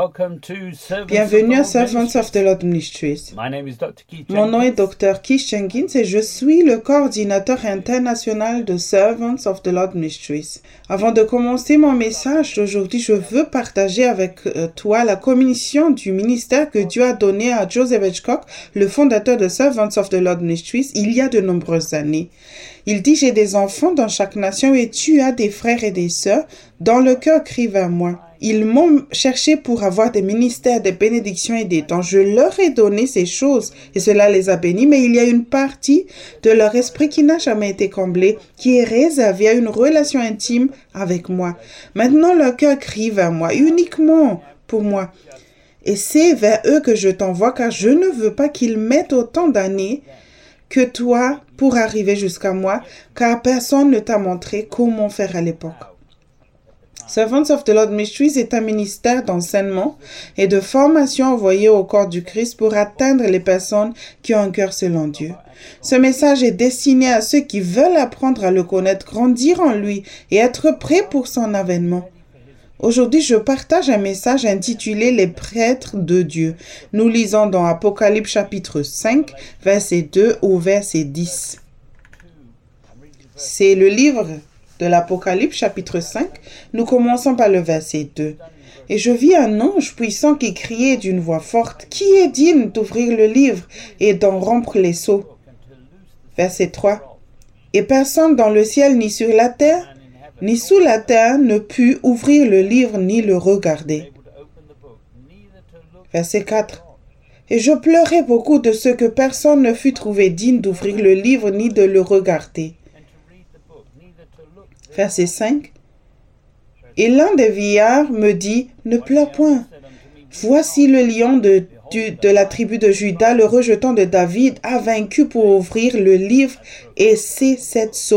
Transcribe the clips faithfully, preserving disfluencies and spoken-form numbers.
Bienvenue à Servants of the Lord Ministries. Mon nom est docteur Keith Jenkins et je suis le coordinateur international de Servants of the Lord Ministries. Avant de commencer mon message d'aujourd'hui, je veux partager avec toi la commission du ministère que Dieu a donné à Joseph Hitchcock, le fondateur de Servants of the Lord Ministries, il y a de nombreuses années. Il dit « J'ai des enfants dans chaque nation et tu as des frères et des sœurs. Dans le cœur, crie vers moi. » Ils m'ont cherché pour avoir des ministères, des bénédictions et des dons. Je leur ai donné ces choses et cela les a bénis, mais il y a une partie de leur esprit qui n'a jamais été comblée, qui est réservée à une relation intime avec moi. Maintenant, leur cœur crie vers moi, uniquement pour moi. Et c'est vers eux que je t'envoie, car je ne veux pas qu'ils mettent autant d'années que toi pour arriver jusqu'à moi, car personne ne t'a montré comment faire à l'époque. Servants of the Lord Ministries est un ministère d'enseignement et de formation envoyé au corps du Christ pour atteindre les personnes qui ont un cœur selon Dieu. Ce message est destiné à ceux qui veulent apprendre à le connaître, grandir en lui et être prêts pour son avènement. Aujourd'hui, je partage un message intitulé « Les prêtres de Dieu ». Nous lisons dans Apocalypse chapitre cinq, verset deux au verset dix. C'est le livre de l'Apocalypse chapitre cinq. Nous commençons par le verset deux. « Et je vis un ange puissant qui criait d'une voix forte, « Qui est digne d'ouvrir le livre et d'en rompre les sceaux ?» Verset trois. « Et personne dans le ciel ni sur la terre, ni sous la terre ne put ouvrir le livre ni le regarder. » Verset quatre. « Et je pleurais beaucoup de ce que personne ne fut trouvé digne d'ouvrir le livre ni de le regarder. » Verset cinq. « Et l'un des vieillards me dit, « Ne pleure point. Voici le lion de, du, de la tribu de Juda, le rejeton de David, a vaincu pour ouvrir le livre et ses sept sceaux. »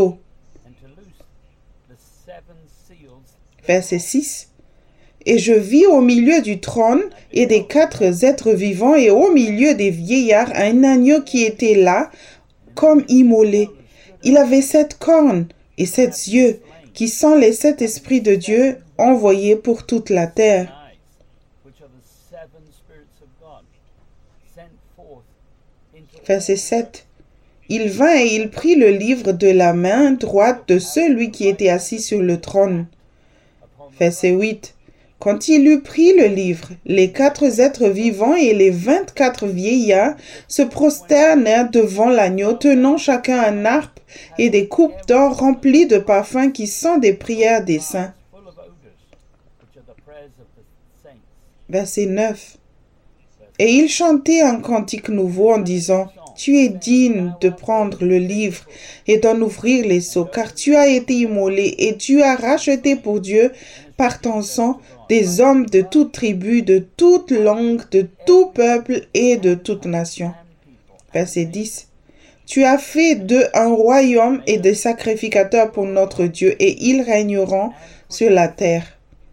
Verset six. « Et je vis au milieu du trône et des quatre êtres vivants et au milieu des vieillards un agneau qui était là comme immolé. Il avait sept cornes et sept yeux, qui sont les sept esprits de Dieu envoyés pour toute la terre. » Verset sept. « Il vint et il prit le livre de la main droite de celui qui était assis sur le trône. » Verset huit. « Quand il eut pris le livre, les quatre êtres vivants et les vingt-quatre vieillards se prosternèrent devant l'agneau, tenant chacun un harpe et des coupes d'or remplies de parfums qui sont des prières des saints. » Verset neuf. « Et ils chantaient un cantique nouveau en disant, « Tu es digne de prendre le livre et d'en ouvrir les sceaux, car tu as été immolé et tu as racheté pour Dieu par ton sang des hommes de toute tribu, de toute langue, de tout peuple et de toute nation. » Verset dix. « Tu as fait d'eux un royaume et des sacrificateurs pour notre Dieu, et ils régneront sur la terre. »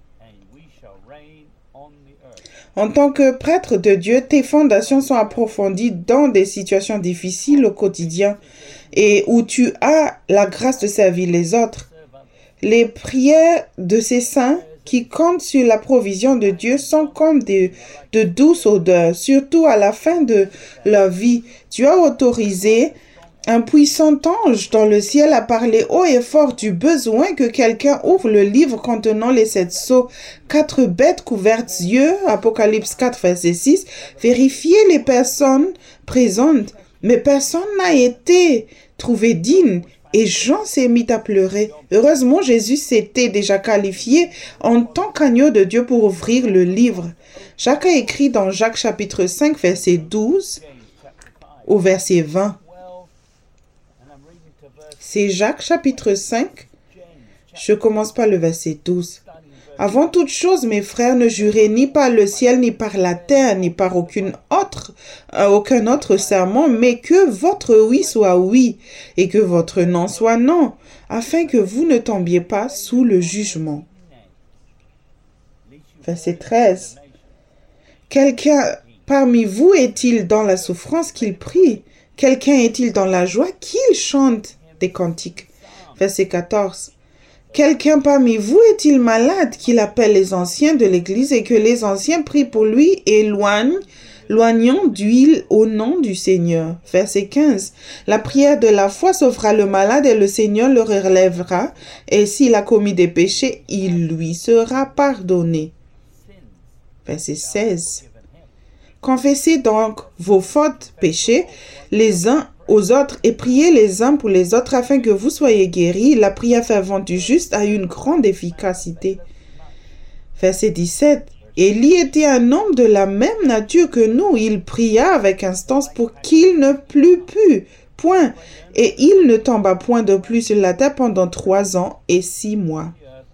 En tant que prêtre de Dieu, tes fondations sont approfondies dans des situations difficiles au quotidien et où tu as la grâce de servir les autres. Les prières de ces saints qui comptent sur la provision de Dieu sont comme de, de douces odeurs, surtout à la fin de leur vie. Tu as autorisé un puissant ange dans le ciel a parlé haut et fort du besoin que quelqu'un ouvre le livre contenant les sept sceaux. Quatre bêtes couvertes yeux, Apocalypse quatre, verset six, vérifiez les personnes présentes. Mais personne n'a été trouvé digne et Jean s'est mis à pleurer. Heureusement, Jésus s'était déjà qualifié en tant qu'agneau de Dieu pour ouvrir le livre. Jacques a écrit dans Jacques chapitre cinq, verset douze au verset vingt. C'est Jacques chapitre cinq. Je commence par le verset douze. « Avant toute chose, mes frères, ne jurez ni par le ciel, ni par la terre, ni par aucune autre, euh, aucun autre serment, mais que votre oui soit oui, et que votre non soit non, afin que vous ne tombiez pas sous le jugement. » Verset treize. « Quelqu'un parmi vous est-il dans la souffrance qu'il prie? Quelqu'un est-il dans la joie qu'il chante des cantiques? » Verset quatorze. quelqu'un parmi vous est-il malade, qu'il appelle les anciens de l'Église et que les anciens prient pour lui et éloignent Loignons d'huile au nom du Seigneur. Verset quinze. La prière de la foi sauvera le malade et le Seigneur le relèvera. Et s'il a commis des péchés, il lui sera pardonné. Verset seize. Confessez donc vos fautes, péchés, les uns aux autres et priez les uns pour les autres afin que vous soyez guéris. La prière fervente du juste a une grande efficacité. Verset dix-sept. Élie était un homme de la même nature que nous. Il pria avec instance pour qu'il ne plût plus. Point. Et il ne tomba point de pluie sur la terre pendant trois ans et six mois.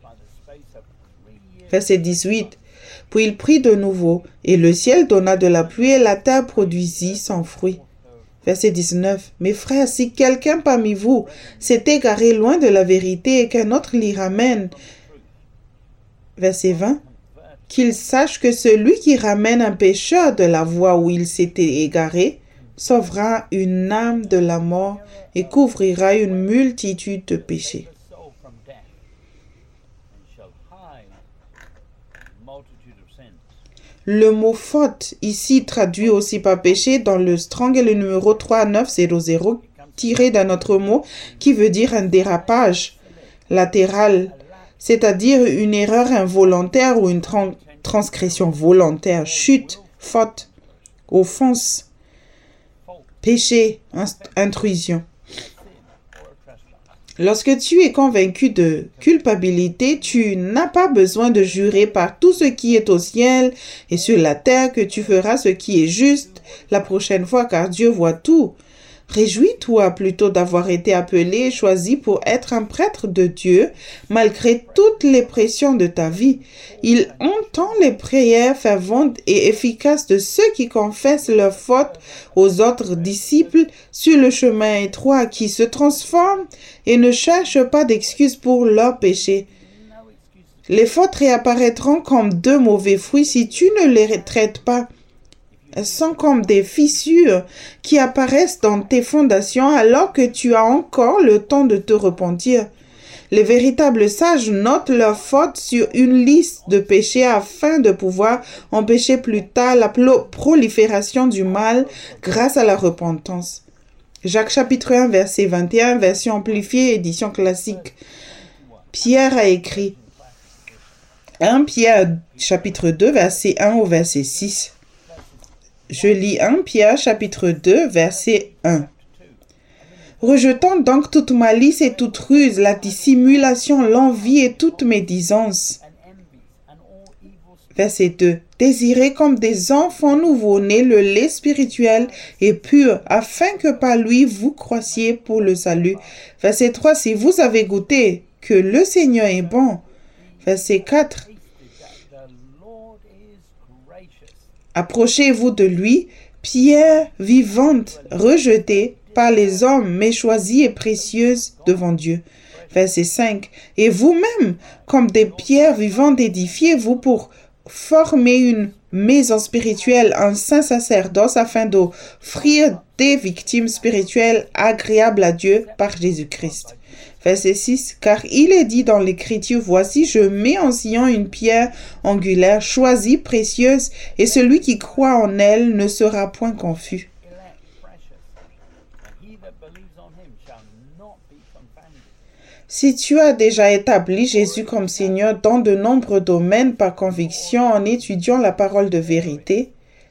Verset dix-huit. Puis il prit de nouveau, et le ciel donna de la pluie, et la terre produisit son fruit. Verset dix-neuf. Mes frères, si quelqu'un parmi vous s'est égaré loin de la vérité et qu'un autre l'y ramène. Verset vingt. Qu'il sache que celui qui ramène un pécheur de la voie où il s'était égaré sauvera une âme de la mort et couvrira une multitude de péchés. Le mot faute, ici traduit aussi par péché dans le Strong est le numéro trois neuf zéro zéro, tiré d'un autre mot qui veut dire un dérapage latéral, c'est-à-dire une erreur involontaire ou une tran- transgression volontaire, chute, faute, offense, péché, inst- intrusion. Lorsque tu es convaincu de culpabilité, tu n'as pas besoin de jurer par tout ce qui est au ciel et sur la terre que tu feras ce qui est juste la prochaine fois, car Dieu voit tout. Réjouis-toi plutôt d'avoir été appelé et choisi pour être un prêtre de Dieu, malgré toutes les pressions de ta vie. Il entend les prières ferventes et efficaces de ceux qui confessent leurs fautes aux autres disciples sur le chemin étroit, qui se transforment et ne cherchent pas d'excuses pour leurs péchés. Les fautes réapparaîtront comme de mauvais fruits si tu ne les traites pas. Elles sont comme des fissures qui apparaissent dans tes fondations alors que tu as encore le temps de te repentir. Les véritables sages notent leurs fautes sur une liste de péchés afin de pouvoir empêcher plus tard la prolifération du mal grâce à la repentance. Jacques chapitre un, verset vingt et un, version amplifiée, édition classique. Pierre a écrit un Pierre chapitre deux, verset un au verset six. Je lis un Pierre chapitre deux, verset un. Rejetant donc toute malice et toute ruse, la dissimulation, l'envie et toute médisance. Verset deux. Désirez comme des enfants nouveau-nés le lait spirituel et pur, afin que par lui vous croissiez pour le salut. Verset trois. Si vous avez goûté que le Seigneur est bon. Verset quatre. Approchez-vous de lui, pierre vivante, rejetée par les hommes, mais choisie et précieuse devant Dieu. Verset cinq. Et vous-même, comme des pierres vivantes, édifiez-vous pour former une maison spirituelle, un saint sacerdoce, afin d'offrir des victimes spirituelles agréables à Dieu par Jésus-Christ. Verset six. Car il est dit dans l'Écriture, voici, je mets en Sion une pierre angulaire, choisie, précieuse, et celui qui croit en elle ne sera point confus. Si tu as déjà établi Jésus comme Seigneur dans de nombreux domaines par conviction en étudiant la parole de vérité,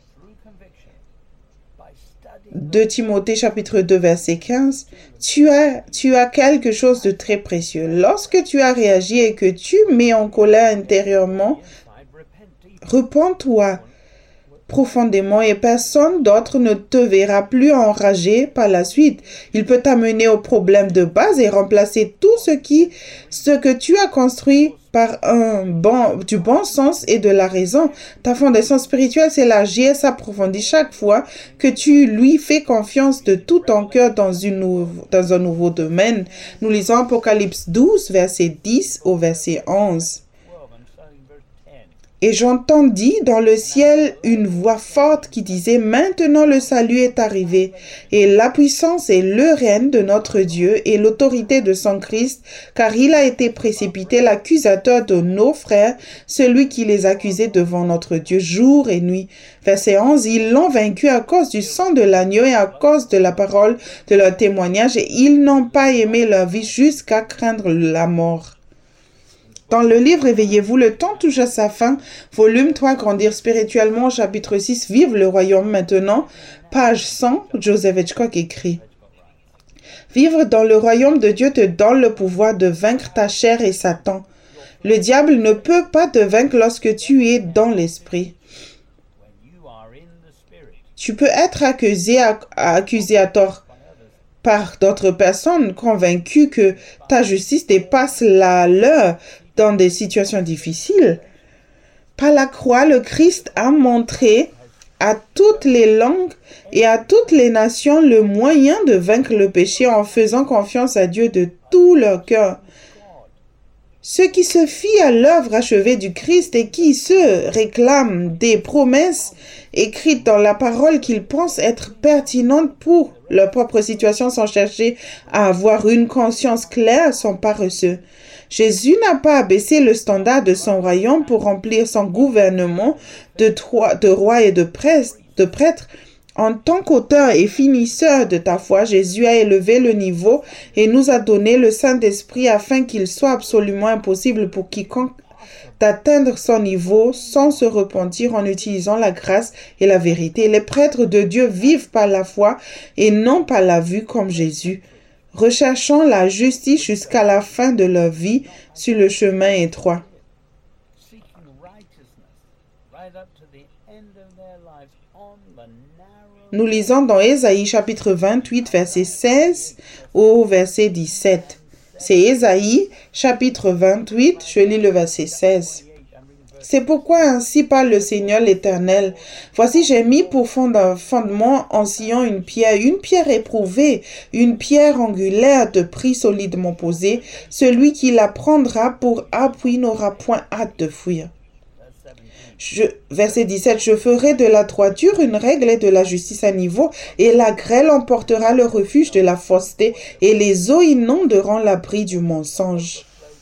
deux Timothée chapitre deux verset quinze, tu as, tu as quelque chose de très précieux. Lorsque tu as réagi et que tu mets en colère intérieurement, repens-toi profondément et personne d'autre ne te verra plus enragé par la suite. Il peut t'amener au problème de base et remplacer tout ce qui, ce que tu as construit par un bon, du bon sens et de la raison. Ta fondation spirituelle s'élargit et s'approfondit chaque fois que tu lui fais confiance de tout ton cœur dans, une nou- dans un nouveau domaine. Nous lisons Apocalypse douze, verset dix au verset onze. Et j'entendis dans le ciel une voix forte qui disait « Maintenant le salut est arrivé, et la puissance et le règne de notre Dieu et l'autorité de son Christ, car il a été précipité l'accusateur de nos frères, celui qui les accusait devant notre Dieu jour et nuit. » Verset onze, « Ils l'ont vaincu à cause du sang de l'agneau et à cause de la parole de leur témoignage, et ils n'ont pas aimé leur vie jusqu'à craindre la mort. » Dans le livre « Réveillez-vous, le temps touche à sa fin », volume trois, Grandir spirituellement, chapitre six, Vive le royaume maintenant, page cent, Joseph Hitchcock écrit. Vivre dans le royaume de Dieu te donne le pouvoir de vaincre ta chair et Satan. Le diable ne peut pas te vaincre lorsque tu es dans l'esprit. Tu peux être accusé à, accusé à tort par d'autres personnes convaincues que ta justice dépasse la leur dans des situations difficiles. Par la croix, le Christ a montré à toutes les langues et à toutes les nations le moyen de vaincre le péché en faisant confiance à Dieu de tout leur cœur. Ceux qui se fient à l'œuvre achevée du Christ et qui se réclament des promesses écrites dans la parole qu'ils pensent être pertinentes pour leur propre situation sans chercher à avoir une conscience claire sont paresseux. Jésus n'a pas abaissé le standard de son royaume pour remplir son gouvernement de, trois, de rois et de, presse, de prêtres. En tant qu'auteur et finisseur de ta foi, Jésus a élevé le niveau et nous a donné le Saint-Esprit afin qu'il soit absolument impossible pour quiconque d'atteindre son niveau sans se repentir en utilisant la grâce et la vérité. Les prêtres de Dieu vivent par la foi et non par la vue comme Jésus, recherchant la justice jusqu'à la fin de leur vie sur le chemin étroit. Nous lisons dans Ésaïe chapitre vingt-huit, verset seize au verset dix-sept. C'est Ésaïe chapitre vingt-huit, je lis le verset seize. C'est pourquoi ainsi parle le Seigneur l'Éternel. Voici, j'ai mis pour fondement en Sion une pierre, une pierre éprouvée, une pierre angulaire de prix solidement posée. Celui qui la prendra pour appui n'aura point hâte de fuir. Je, verset dix-sept, je ferai de la droiture une règle et de la justice un niveau, et la grêle emportera le refuge de la fausseté, et les eaux inonderont l'abri du mensonge.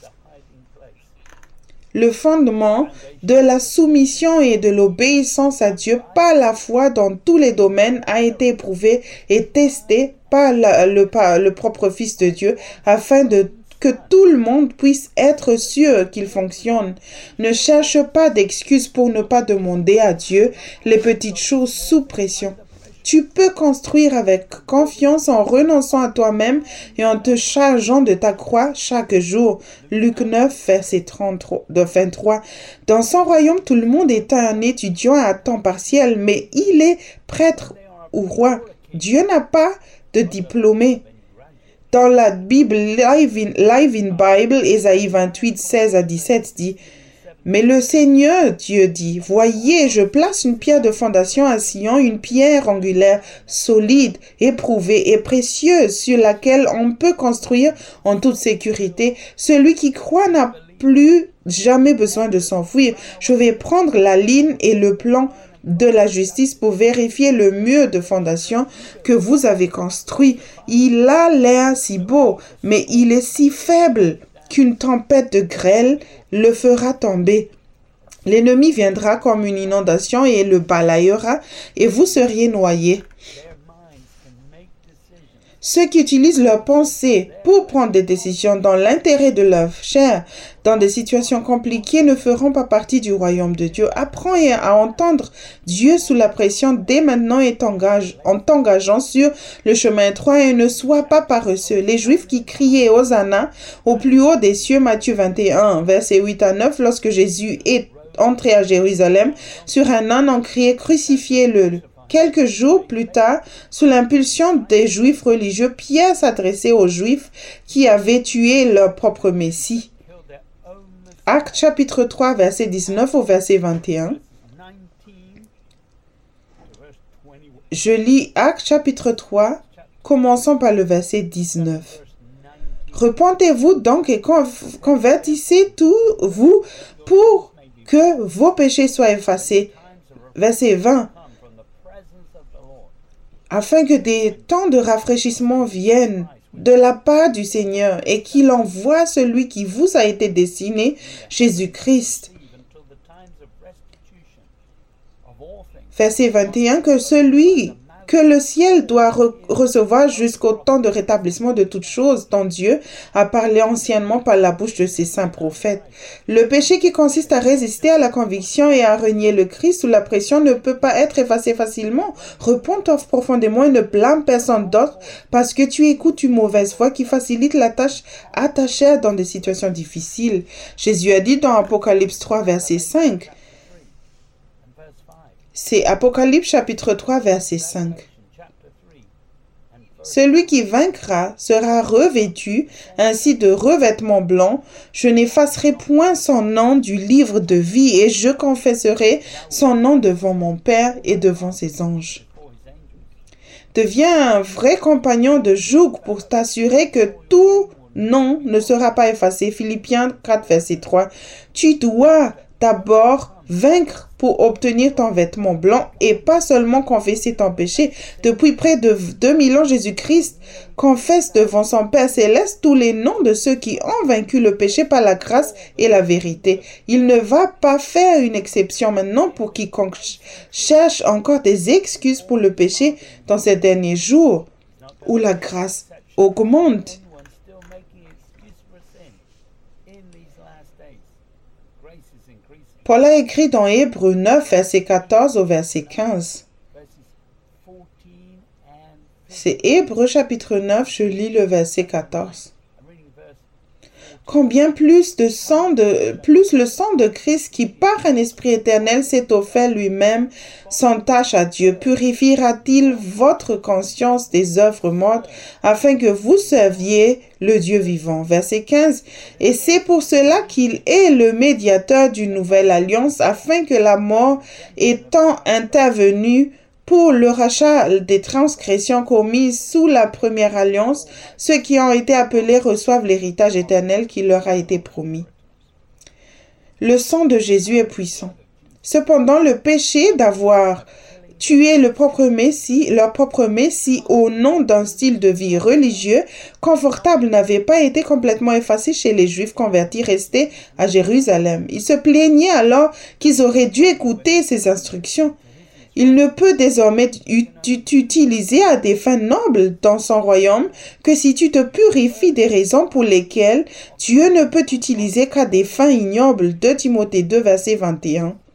Le fondement de la soumission et de l'obéissance à Dieu par la foi dans tous les domaines a été éprouvé et testé par la, le, par le propre Fils de Dieu, afin de que tout le monde puisse être sûr qu'il fonctionne. Ne cherche pas d'excuses pour ne pas demander à Dieu les petites choses sous pression. Tu peux construire avec confiance en renonçant à toi-même et en te chargeant de ta croix chaque jour. Luc neuf, verset trente-trois, vingt-trois. Dans son royaume, tout le monde est un étudiant à temps partiel, mais il est prêtre ou roi. Dieu n'a pas de diplômé. Dans la Bible Live in, Live in Bible, Ésaïe vingt-huit, seize à dix-sept dit « Mais le Seigneur Dieu dit, voyez, je place une pierre de fondation à Sion, une pierre angulaire, solide, éprouvée et précieuse, sur laquelle on peut construire en toute sécurité. Celui qui croit n'a plus jamais besoin de s'enfuir. Je vais prendre la ligne et le plan de la justice pour vérifier le mur de fondation que vous avez construit. Il a l'air si beau, mais il est si faible qu'une tempête de grêle le fera tomber. L'ennemi viendra comme une inondation et le balayera, et vous seriez noyés. Ceux qui utilisent leur pensée pour prendre des décisions dans l'intérêt de leur chair, dans des situations compliquées, ne feront pas partie du royaume de Dieu. Apprends à entendre Dieu sous la pression dès maintenant et t'engage, en t'engageant sur le chemin étroit et ne sois pas paresseux. Les Juifs qui criaient Hosanna au plus haut des cieux, Matthieu vingt et un, versets huit à neuf, lorsque Jésus est entré à Jérusalem, sur un âne ont crié crucifiez-le. Quelques jours plus tard, sous l'impulsion des Juifs religieux, Pierre s'adressait aux Juifs qui avaient tué leur propre Messie. Actes chapitre trois, verset dix-neuf au verset vingt et un. Je lis Actes chapitre trois, commençons par le verset dix-neuf. Repentez-vous donc et convertissez tous vous pour que vos péchés soient effacés. Verset vingt. Afin que des temps de rafraîchissement viennent de la part du Seigneur et qu'il envoie celui qui vous a été destiné, Jésus-Christ. Verset vingt et un, que celui que le ciel doit re- recevoir jusqu'au temps de rétablissement de toutes choses dont Dieu a parlé anciennement par la bouche de ses saints prophètes. Le péché qui consiste à résister à la conviction et à renier le Christ sous la pression ne peut pas être effacé facilement. Repens-toi profondément et ne blâme personne d'autre parce que tu écoutes une mauvaise voix qui facilite la tâche à ta chair dans des situations difficiles. Jésus a dit dans Apocalypse trois, verset cinq, c'est Apocalypse chapitre trois, verset cinq. Celui qui vaincra sera revêtu ainsi de revêtements blancs. Je n'effacerai point son nom du livre de vie et je confesserai son nom devant mon Père et devant ses anges. Deviens un vrai compagnon de joug pour t'assurer que tout nom ne sera pas effacé. Philippiens quatre, verset trois. Tu dois d'abord vaincre pour obtenir ton vêtement blanc et pas seulement confesser ton péché. Depuis près de deux mille ans, Jésus-Christ confesse devant son Père céleste tous les noms de ceux qui ont vaincu le péché par la grâce et la vérité. Il ne va pas faire une exception maintenant pour quiconque cherche encore des excuses pour le péché dans ces derniers jours où la grâce augmente. Paul a écrit dans Hébreux neuf, verset quatorze au verset quinze. C'est Hébreux chapitre neuf, je lis le verset quatorze. Combien plus de sang de, plus le sang de Christ qui par un esprit éternel s'est offert lui-même sans tâche à Dieu, purifiera-t-il votre conscience des œuvres mortes afin que vous serviez le Dieu vivant. Verset quinze. Et c'est pour cela qu'il est le médiateur d'une nouvelle alliance afin que la mort étant intervenue pour le rachat des transgressions commises sous la première alliance, ceux qui ont été appelés reçoivent l'héritage éternel qui leur a été promis. Le sang de Jésus est puissant. Cependant, le péché d'avoir tué le propre Messie, leur propre Messie au nom d'un style de vie religieux confortable n'avait pas été complètement effacé chez les Juifs convertis restés à Jérusalem. Ils se plaignaient alors qu'ils auraient dû écouter ces instructions. Il ne peut désormais t'utiliser à des fins nobles dans son royaume que si tu te purifies des raisons pour lesquelles Dieu ne peut t'utiliser qu'à des fins ignobles. deux Timothée deux, verset vingt et un.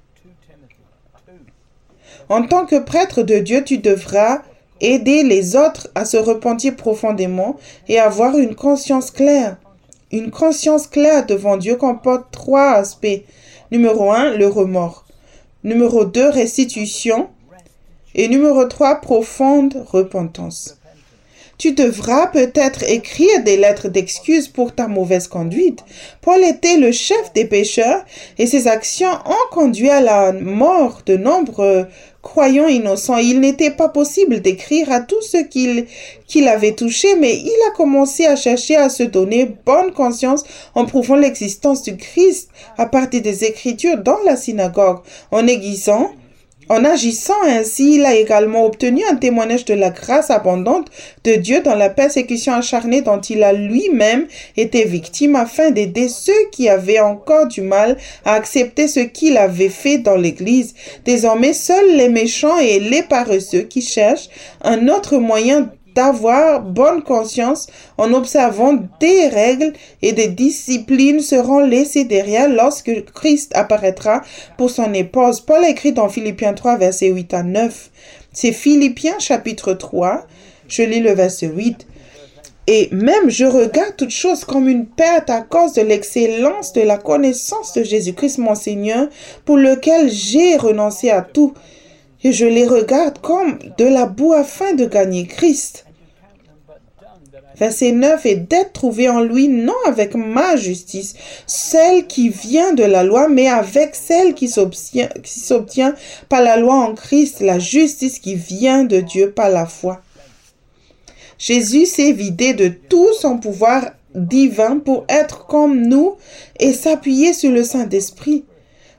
En tant que prêtre de Dieu, tu devras aider les autres à se repentir profondément et avoir une conscience claire. Une conscience claire devant Dieu comporte trois aspects. Numéro un, le remords. Numéro deux, restitution. Et numéro trois, profonde repentance. Tu devras peut-être écrire des lettres d'excuses pour ta mauvaise conduite. Paul était le chef des pécheurs et ses actions ont conduit à la mort de nombreux croyants innocents. Il n'était pas possible d'écrire à tous ceux qu'il qu'il avait touchés, mais il a commencé à chercher à se donner bonne conscience en prouvant l'existence du Christ à partir des Écritures dans la synagogue. En aiguisant En agissant ainsi, il a également obtenu un témoignage de la grâce abondante de Dieu dans la persécution acharnée dont il a lui-même été victime afin d'aider ceux qui avaient encore du mal à accepter ce qu'il avait fait dans l'Église. Désormais, seuls les méchants et les paresseux qui cherchent un autre moyen d'avoir bonne conscience en observant des règles et des disciplines seront laissés derrière lorsque Christ apparaîtra pour son épouse. Paul écrit dans Philippiens trois, versets huit à neuf. C'est Philippiens chapitre trois, je lis le verset huit. Et même je regarde toutes choses comme une perte à cause de l'excellence de la connaissance de Jésus-Christ mon Seigneur, pour lequel j'ai renoncé à tout. Et je les regarde comme de la boue afin de gagner Christ. Verset neuf, et d'être trouvé en lui, non avec ma justice, celle qui vient de la loi, mais avec celle qui s'obtient, qui s'obtient par la loi en Christ, la justice qui vient de Dieu par la foi. Jésus s'est vidé de tout son pouvoir divin pour être comme nous et s'appuyer sur le Saint-Esprit.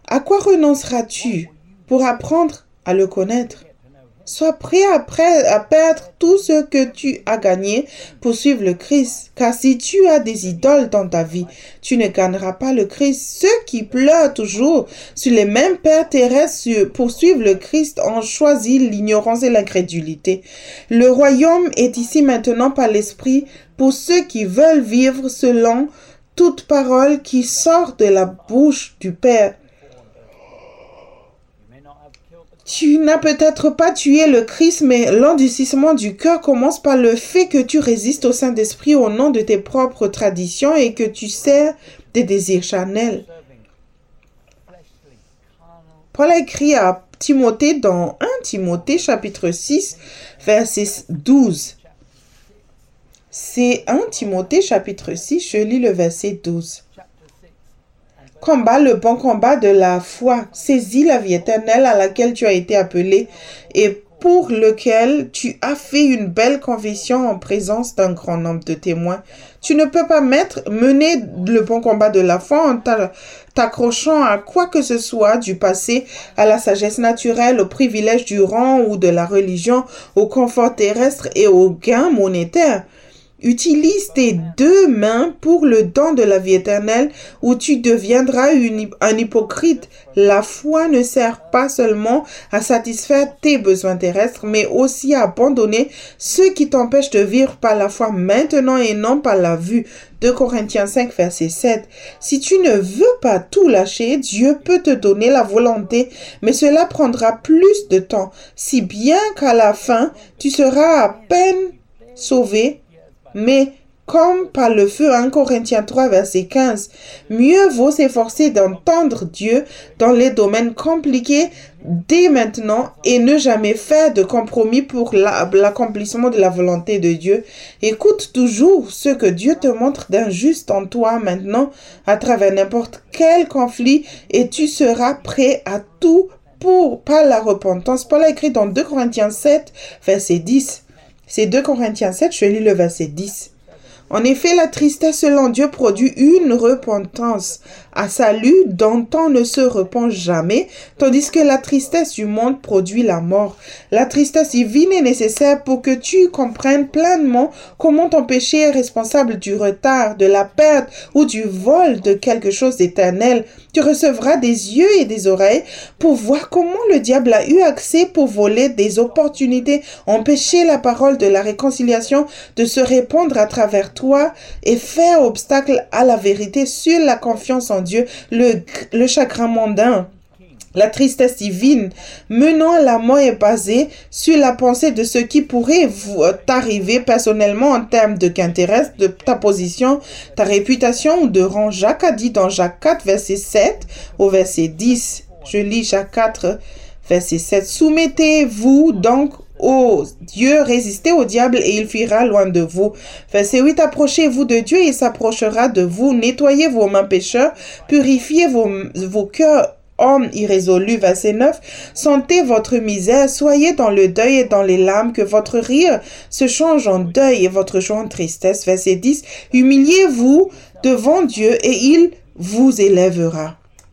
À quoi renonceras-tu pour apprendre à le connaître? Sois prêt à, prêt à perdre tout ce que tu as gagné pour suivre le Christ. Car si tu as des idoles dans ta vie, tu ne gagneras pas le Christ. Ceux qui pleurent toujours sur les mêmes pères terrestres pour suivre le Christ ont choisi l'ignorance et l'incrédulité. Le royaume est ici maintenant par l'Esprit pour ceux qui veulent vivre selon toute parole qui sort de la bouche du Père. Tu n'as peut-être pas tué le Christ, mais l'endurcissement du cœur commence par le fait que tu résistes au Saint-Esprit au nom de tes propres traditions et que tu sers des désirs charnels. Paul a écrit à Timothée dans premier Timothée chapitre six, verset douze. C'est premier Timothée chapitre six, je lis le verset douze. Combat le bon combat de la foi, saisis la vie éternelle à laquelle tu as été appelé et pour lequel tu as fait une belle confession en présence d'un grand nombre de témoins. Tu ne peux pas mettre, mener le bon combat de la foi en t'accrochant à quoi que ce soit du passé, à la sagesse naturelle, au privilège du rang ou de la religion, au confort terrestre et au gain monétaire. Utilise tes deux mains pour le don de la vie éternelle ou tu deviendras une, un hypocrite. La foi ne sert pas seulement à satisfaire tes besoins terrestres, mais aussi à abandonner ceux qui t'empêchent de vivre par la foi maintenant et non par la vue. deux Corinthiens cinq, verset sept. Si tu ne veux pas tout lâcher, Dieu peut te donner la volonté, mais cela prendra plus de temps, si bien qu'à la fin, tu seras à peine sauvé. Mais, comme par le feu, premier Corinthiens trois, verset quinze, mieux vaut s'efforcer d'entendre Dieu dans les domaines compliqués dès maintenant et ne jamais faire de compromis pour l'accomplissement de la volonté de Dieu. Écoute toujours ce que Dieu te montre d'injuste en toi maintenant à travers n'importe quel conflit et tu seras prêt à tout pour, par la repentance. Paul a écrit dans deux Corinthiens sept, verset dix. C'est deux Corinthiens sept, je lis le verset dix. En effet, la tristesse selon Dieu produit une repentance à salut dont on ne se repent jamais, tandis que la tristesse du monde produit la mort. La tristesse divine est nécessaire pour que tu comprennes pleinement comment ton péché est responsable du retard, de la perte ou du vol de quelque chose d'éternel. Tu recevras des yeux et des oreilles pour voir comment le diable a eu accès pour voler des opportunités, empêcher la parole de la réconciliation de se répandre à travers toi et faire obstacle à la vérité sur la confiance en Dieu, le, le chagrin mondain. La tristesse divine menant à la mort est basée sur la pensée de ce qui pourrait t'arriver personnellement en termes de gain terrestre, de ta position, ta réputation ou de rang. Jacques a dit dans Jacques quatre, verset sept au verset dix. Je lis Jacques quatre, verset sept. Soumettez-vous donc ô Dieu, résistez au diable et il fuira loin de vous. Verset huit. Approchez-vous de Dieu et il s'approchera de vous. Nettoyez vos mains pécheurs, purifiez vos, vos cœurs hommes irrésolus. Verset neuf. Sentez votre misère, soyez dans le deuil et dans les larmes, que votre rire se change en deuil et votre joie en tristesse. Verset dix. Humiliez-vous devant Dieu et il vous élèvera.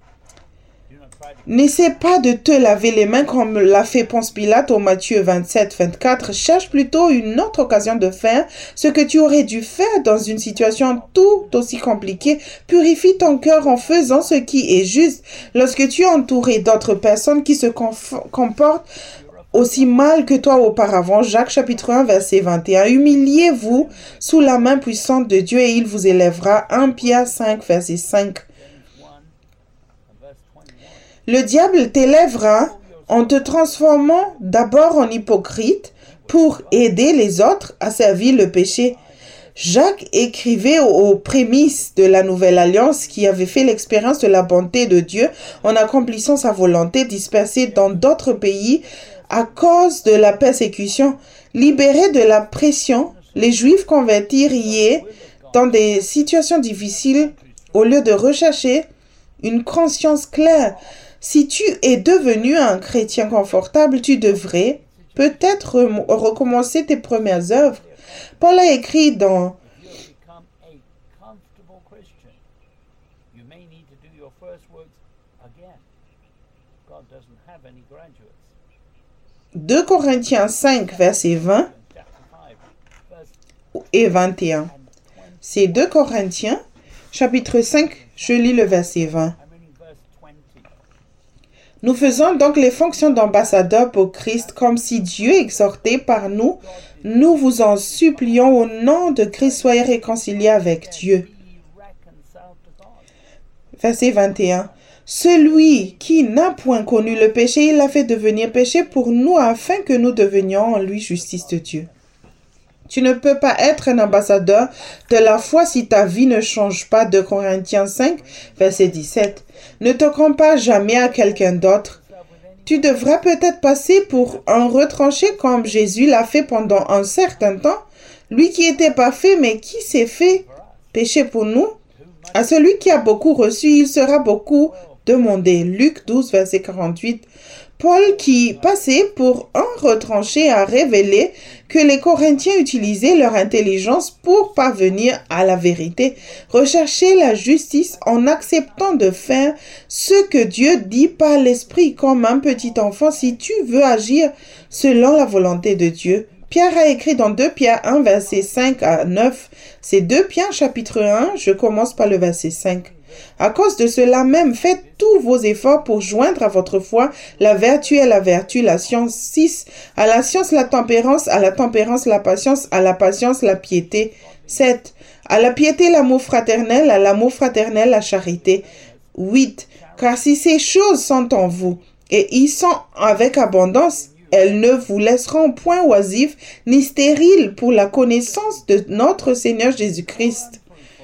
N'essaie pas de te laver les mains comme l'a fait Ponce Pilate au Matthieu vingt-sept, vingt-quatre. Cherche plutôt une autre occasion de faire ce que tu aurais dû faire dans une situation tout aussi compliquée. Purifie ton cœur en faisant ce qui est juste. Lorsque tu es entouré d'autres personnes qui se comportent aussi mal que toi auparavant. Jacques chapitre un, verset vingt et un. Humiliez-vous sous la main puissante de Dieu et il vous élèvera. premier Pierre cinq, verset cinq. Le diable t'élèvera en te transformant d'abord en hypocrite pour aider les autres à servir le péché. Jacques écrivait aux prémices de la Nouvelle Alliance qui avait fait l'expérience de la bonté de Dieu en accomplissant sa volonté dispersée dans d'autres pays à cause de la persécution. Libérés de la pression, les Juifs convertis riaient dans des situations difficiles au lieu de rechercher une conscience claire. Si tu es devenu un chrétien confortable, tu devrais peut-être recommencer tes premières œuvres. Paul a écrit dans deux Corinthiens cinq, verset vingt et vingt et un. C'est deux Corinthiens, chapitre cinq, je lis le verset vingt. Nous faisons donc les fonctions d'ambassadeurs pour Christ comme si Dieu exhortait par nous. Nous vous en supplions au nom de Christ, soyez réconciliés avec Dieu. Verset vingt et un. Celui qui n'a point connu le péché, il l'a fait devenir péché pour nous afin que nous devenions en lui justice de Dieu. Tu ne peux pas être un ambassadeur de la foi si ta vie ne change pas. De Corinthiens cinq, verset dix-sept. Ne te compare jamais à quelqu'un d'autre. Tu devrais peut-être passer pour un retranché comme Jésus l'a fait pendant un certain temps. Lui qui était parfait mais qui s'est fait péché pour nous. À celui qui a beaucoup reçu, il sera beaucoup demandé. Luc douze, verset quarante-huit. Paul, qui passait pour un retranché, a révélé que les Corinthiens utilisaient leur intelligence pour parvenir à la vérité, rechercher la justice en acceptant de faire ce que Dieu dit par l'Esprit comme un petit enfant. Si tu veux agir selon la volonté de Dieu, Pierre a écrit dans deux Pierre un, verset cinq à neuf. C'est deux Pierre chapitre un, je commence par le verset cinq. À cause de cela même, faites tous vos efforts pour joindre à votre foi la vertu et la vertu, la science six, à la science la tempérance, à la tempérance la patience, à la patience la piété sept, à la piété l'amour fraternel, à l'amour fraternel la charité huit. Car si ces choses sont en vous et y sont avec abondance, elles ne vous laisseront point oisifs ni stériles pour la connaissance de notre Seigneur Jésus-Christ.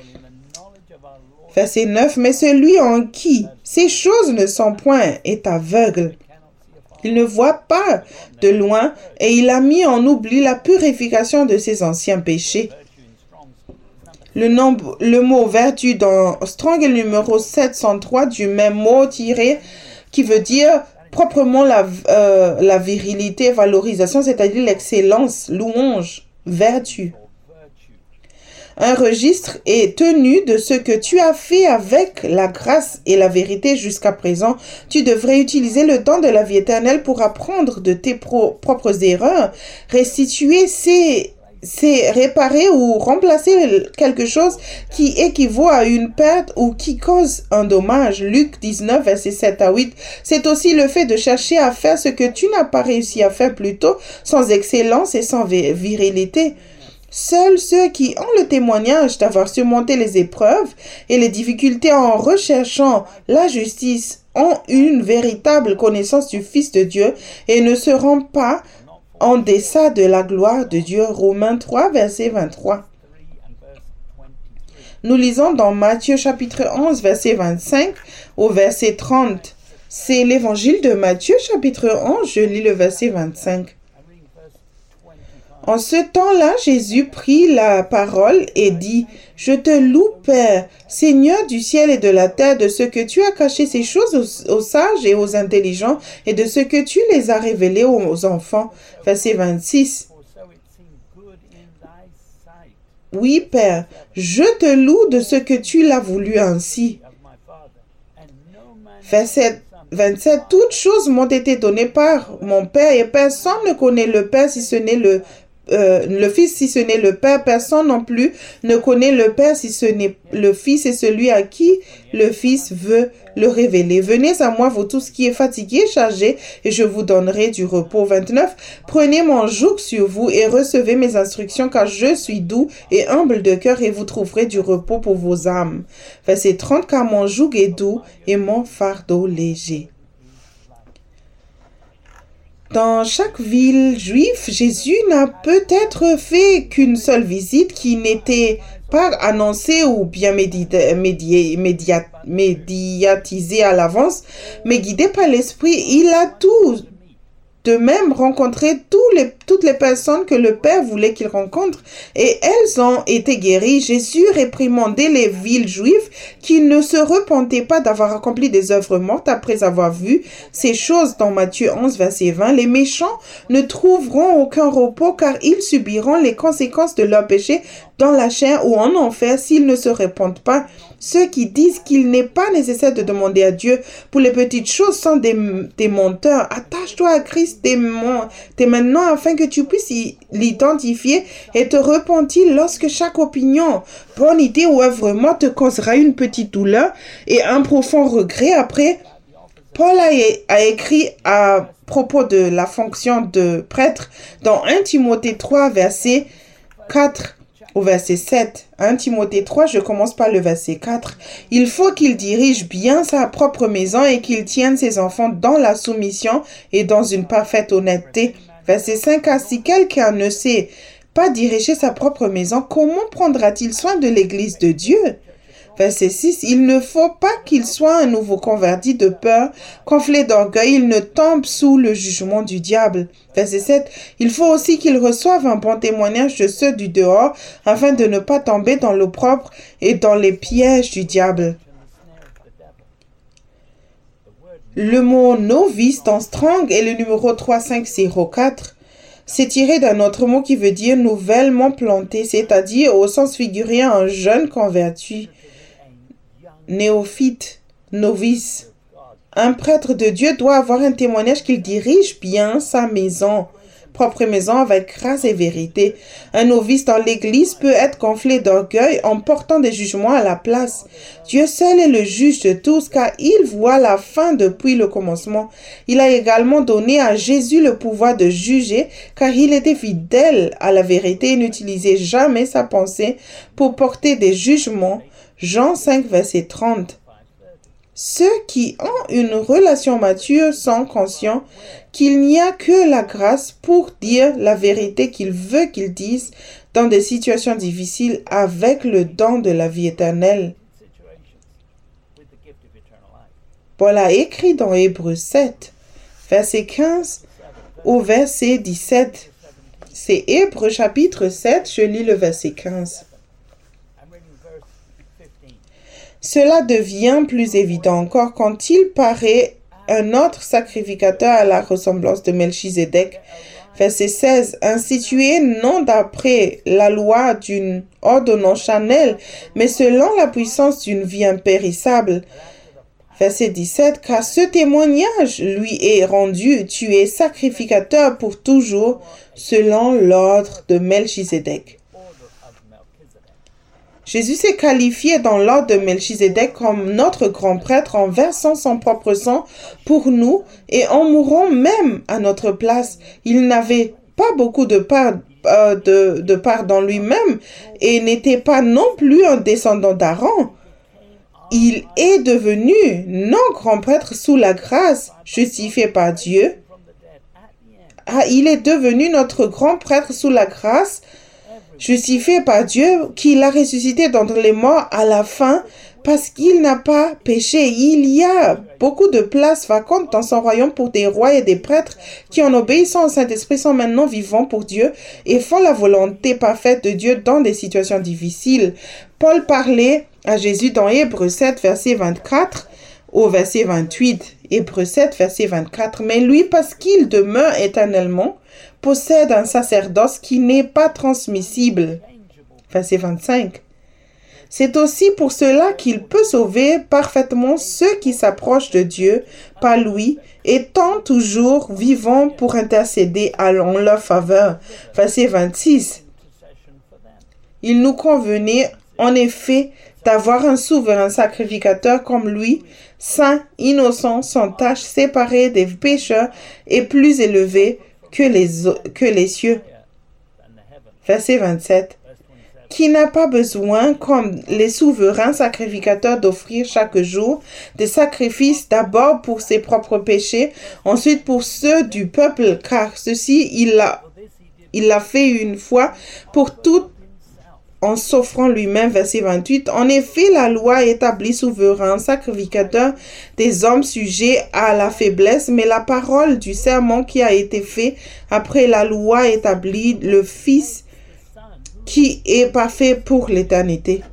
Verset neuf. Mais celui en qui ces choses ne sont point est aveugle. Il ne voit pas de loin et il a mis en oubli la purification de ses anciens péchés. Le, nombre, le mot vertu dans Strong est le numéro sept cent trois du même mot tiré qui veut dire proprement la, euh, la virilité, valorisation, c'est-à-dire l'excellence, louange, vertu. Un registre est tenu de ce que tu as fait avec la grâce et la vérité jusqu'à présent. Tu devrais utiliser le temps de la vie éternelle pour apprendre de tes pro- propres erreurs, restituer ces, ces réparer ou remplacer quelque chose qui équivaut à une perte ou qui cause un dommage. Luc dix-neuf, verset sept à huit. C'est aussi le fait de chercher à faire ce que tu n'as pas réussi à faire plus tôt, sans excellence et sans virilité. Seuls ceux qui ont le témoignage d'avoir surmonté les épreuves et les difficultés en recherchant la justice ont une véritable connaissance du Fils de Dieu et ne seront pas en deçà de la gloire de Dieu. Romains trois, verset vingt-trois. Nous lisons dans Matthieu chapitre onze, verset vingt-cinq au verset trente. C'est l'évangile de Matthieu chapitre onze, je lis le verset vingt-cinq. En ce temps-là, Jésus prit la parole et dit, « Je te loue, Père, Seigneur du ciel et de la terre, de ce que tu as caché ces choses aux, aux sages et aux intelligents, et de ce que tu les as révélées aux enfants. » Verset vingt-six. « Oui, Père, je te loue de ce que tu l'as voulu ainsi. » Verset vingt-sept. « Toutes choses m'ont été données par mon Père, et personne ne connaît le Père si ce n'est le Euh, le Fils si ce n'est le Père, personne non plus ne connaît le Père si ce n'est le Fils et celui à qui le Fils veut le révéler. Venez à moi, vous tous qui êtes fatigués, chargés, et je vous donnerai du repos. vingt-neuf. Prenez mon joug sur vous et recevez mes instructions, car je suis doux et humble de cœur, et vous trouverez du repos pour vos âmes. Verset trente. Car mon joug est doux et mon fardeau léger. Dans chaque ville juive, Jésus n'a peut-être fait qu'une seule visite qui n'était pas annoncée ou bien médi- médi- média- médiatisée à l'avance, mais guidé par l'Esprit. Il a tout de même rencontré tous les, toutes les personnes que le Père voulait qu'il rencontre, et elles ont été guéries. Jésus réprimandait les villes juives qui ne se repentaient pas d'avoir accompli des œuvres mortes après avoir vu ces choses dans Matthieu onze, verset vingt. Les méchants ne trouveront aucun repos car ils subiront les conséquences de leur péché dans la chair ou en enfer s'ils ne se repentent pas. Ceux qui disent qu'il n'est pas nécessaire de demander à Dieu pour les petites choses sont des, des menteurs. Attache-toi à Christ dès, mon, dès maintenant afin que tu puisses l'identifier et te repentir lorsque chaque opinion, bonne idée ou œuvre morte te causera une petite douleur et un profond regret. Après, Paul a, a écrit à propos de la fonction de prêtre dans un Timothée trois, verset quatre. Au verset sept, un Timothée trois, je commence par le verset quatre. Il faut qu'il dirige bien sa propre maison et qu'il tienne ses enfants dans la soumission et dans une parfaite honnêteté. Verset cinq, car si quelqu'un ne sait pas diriger sa propre maison, comment prendra-t-il soin de l'église de Dieu? Verset six, il ne faut pas qu'il soit un nouveau converti de peur, gonflé d'orgueil, il ne tombe sous le jugement du diable. Verset sept, il faut aussi qu'il reçoive un bon témoignage de ceux du dehors, afin de ne pas tomber dans l'opprobre et dans les pièges du diable. Le mot novice dans Strong est le numéro trois cinq zéro quatre. C'est tiré d'un autre mot qui veut dire nouvellement planté, c'est-à-dire au sens figuré un jeune converti. Néophyte, novice. Un prêtre de Dieu doit avoir un témoignage qu'il dirige bien sa maison, propre maison avec grâce et vérité. Un novice dans l'église peut être gonflé d'orgueil en portant des jugements à la place. Dieu seul est le juge de tous car il voit la fin depuis le commencement. Il a également donné à Jésus le pouvoir de juger car il était fidèle à la vérité et n'utilisait jamais sa pensée pour porter des jugements. Jean cinq, verset trente. Ceux qui ont une relation mature sont conscients qu'il n'y a que la grâce pour dire la vérité qu'il veut qu'ils disent dans des situations difficiles avec le don de la vie éternelle. Paul a écrit dans Hébreux sept, verset quinze au verset dix-sept. C'est Hébreux chapitre sept, je lis le verset quinze. Cela devient plus évident encore quand il paraît un autre sacrificateur à la ressemblance de Melchizedek. Verset seize. Institué non d'après la loi d'une ordonnance charnelle, mais selon la puissance d'une vie impérissable. Verset dix-sept. Car ce témoignage lui est rendu, tu es sacrificateur pour toujours, selon l'ordre de Melchizedek. Jésus s'est qualifié dans l'ordre de Melchizedek comme notre grand prêtre en versant son propre sang pour nous et en mourant même à notre place. Il n'avait pas beaucoup de part, euh, de, de part dans lui-même et n'était pas non plus un descendant d'Aaron. Il est devenu non grand prêtre sous la grâce, justifié par Dieu. Ah, il est devenu notre grand prêtre sous la grâce, justifié par Dieu, qu'il a ressuscité d'entre les morts à la fin, parce qu'il n'a pas péché. Il y a beaucoup de places vacantes dans son royaume pour des rois et des prêtres qui, en obéissant au Saint-Esprit, sont maintenant vivants pour Dieu et font la volonté parfaite de Dieu dans des situations difficiles. Paul parlait à Jésus dans Hébreux sept, verset vingt-quatre au verset vingt-huit. Hébreux sept, verset vingt-quatre. Mais lui, parce qu'il demeure éternellement, possède un sacerdoce qui n'est pas transmissible. Verset vingt-cinq. C'est aussi pour cela qu'il peut sauver parfaitement ceux qui s'approchent de Dieu par lui, étant toujours vivant pour intercéder en leur faveur. Verset vingt-six. Il nous convenait en effet d'avoir un souverain sacrificateur comme lui, saint, innocent, sans tache, séparé des pécheurs et plus élevé que les, que les cieux. Verset vingt-sept. Qui n'a pas besoin, comme les souverains sacrificateurs, d'offrir chaque jour des sacrifices d'abord pour ses propres péchés, ensuite pour ceux du peuple, car ceci, il l'a il l'a fait une fois pour toutes en s'offrant lui-même, verset vingt-huit. En effet, la loi établit souverain, sacrificateur des hommes sujets à la faiblesse, mais la parole du serment qui a été fait après la loi établit le Fils qui est parfait pour l'éternité.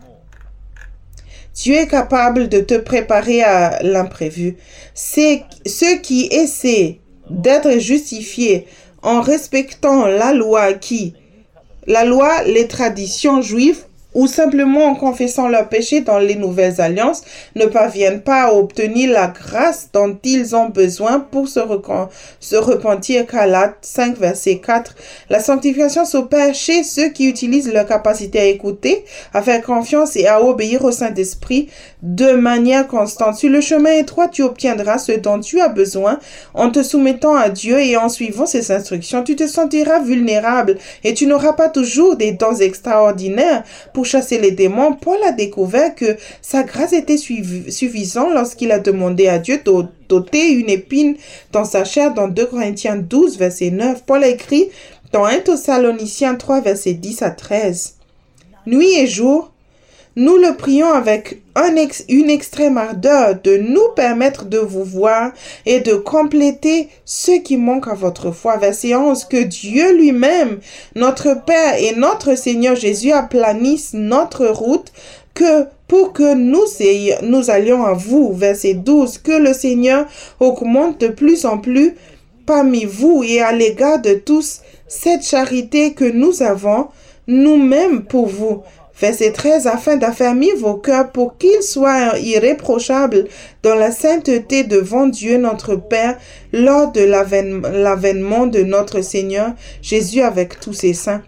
Tu es capable de te préparer à l'imprévu. C'est ceux qui essaient d'être justifiés en respectant la loi qui, la loi, les traditions juives, ou simplement en confessant leurs péchés dans les nouvelles alliances, ne parviennent pas à obtenir la grâce dont ils ont besoin pour se, se repentir. Galates cinq, verset quatre. La sanctification s'opère chez ceux qui utilisent leur capacité à écouter, à faire confiance et à obéir au Saint-Esprit de manière constante. Sur le chemin étroit, tu obtiendras ce dont tu as besoin en te soumettant à Dieu et en suivant ses instructions. Tu te sentiras vulnérable et tu n'auras pas toujours des dons extraordinaires pour chasser les démons. Paul a découvert que sa grâce était suffisante lorsqu'il a demandé à Dieu d'ôter une épine dans sa chair dans deux Corinthiens douze, verset neuf. Paul a écrit dans un Thessaloniciens trois, verset dix à treize. Nuit et jour, nous le prions avec un ex, une extrême ardeur de nous permettre de vous voir et de compléter ce qui manque à votre foi. Verset onze. Que Dieu lui-même, notre Père et notre Seigneur Jésus aplanissent notre route que pour que nous, nous allions à vous. Verset douze. Que le Seigneur augmente de plus en plus parmi vous et à l'égard de tous cette charité que nous avons nous-mêmes pour vous. Verset treize, afin d'affermir vos cœurs pour qu'ils soient irréprochables dans la sainteté devant Dieu notre Père lors de l'avènement de notre Seigneur Jésus avec tous ses saints.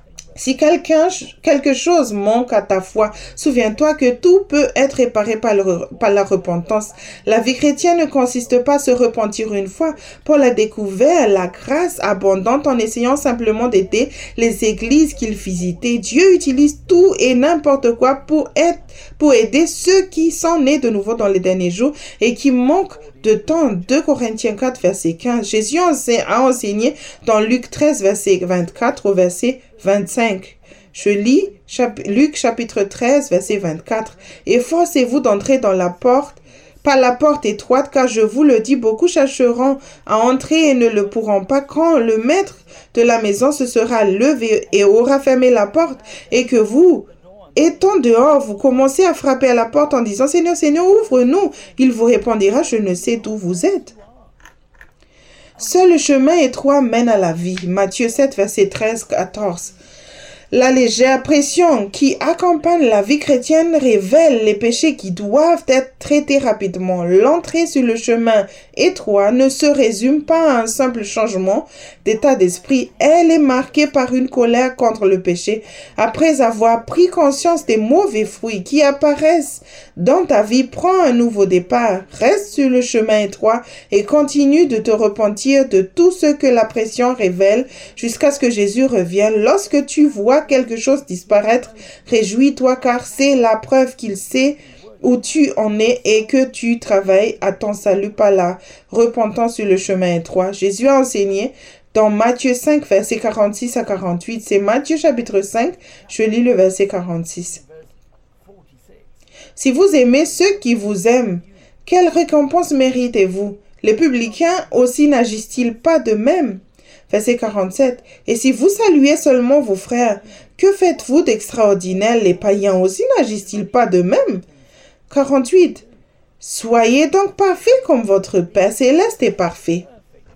Si quelqu'un, quelque chose manque à ta foi, souviens-toi que tout peut être réparé par, le, par la repentance. La vie chrétienne ne consiste pas à se repentir une fois. Paul a découvert la grâce abondante en essayant simplement d'aider les églises qu'il visitait. Dieu utilise tout et n'importe quoi pour, être, pour aider ceux qui sont nés de nouveau dans les derniers jours et qui manquent de temps. deux Corinthiens quatre, verset quinze. Jésus a enseigné dans Luc treize, verset vingt-quatre au verset vingt-cinq. Je lis chap- Luc chapitre treize, verset vingt-quatre. Efforcez-vous d'entrer dans la porte, par la porte étroite, car je vous le dis, beaucoup chercheront à entrer et ne le pourront pas quand le maître de la maison se sera levé et aura fermé la porte et que vous, étant dehors, vous commencez à frapper à la porte en disant « Seigneur, Seigneur, ouvre-nous ». Il vous répondra « Je ne sais d'où vous êtes ». Seul le chemin étroit mène à la vie. Matthieu sept, verset treize à quatorze. La légère pression qui accompagne la vie chrétienne révèle les péchés qui doivent être traités rapidement. L'entrée sur le chemin étroit ne se résume pas à un simple changement d'état d'esprit. Elle est marquée par une colère contre le péché. Après avoir pris conscience des mauvais fruits qui apparaissent dans ta vie, prends un nouveau départ. Reste sur le chemin étroit et continue de te repentir de tout ce que la pression révèle jusqu'à ce que Jésus revienne. Lorsque tu vois quelque chose disparaître, réjouis-toi car c'est la preuve qu'il sait où tu en es et que tu travailles à ton salut par la repentance sur le chemin étroit. Jésus a enseigné dans Matthieu cinq, versets quarante-six à quarante-huit. C'est Matthieu chapitre cinq, je lis le verset quarante-six. Si vous aimez ceux qui vous aiment, quelle récompense méritez-vous? Les publicains aussi n'agissent-ils pas de même? Verset quarante-sept. Et si vous saluez seulement vos frères, que faites-vous d'extraordinaire? Les païens aussi n'agissent-ils pas de même? quarante-huit. Soyez donc parfaits comme votre Père céleste est parfait.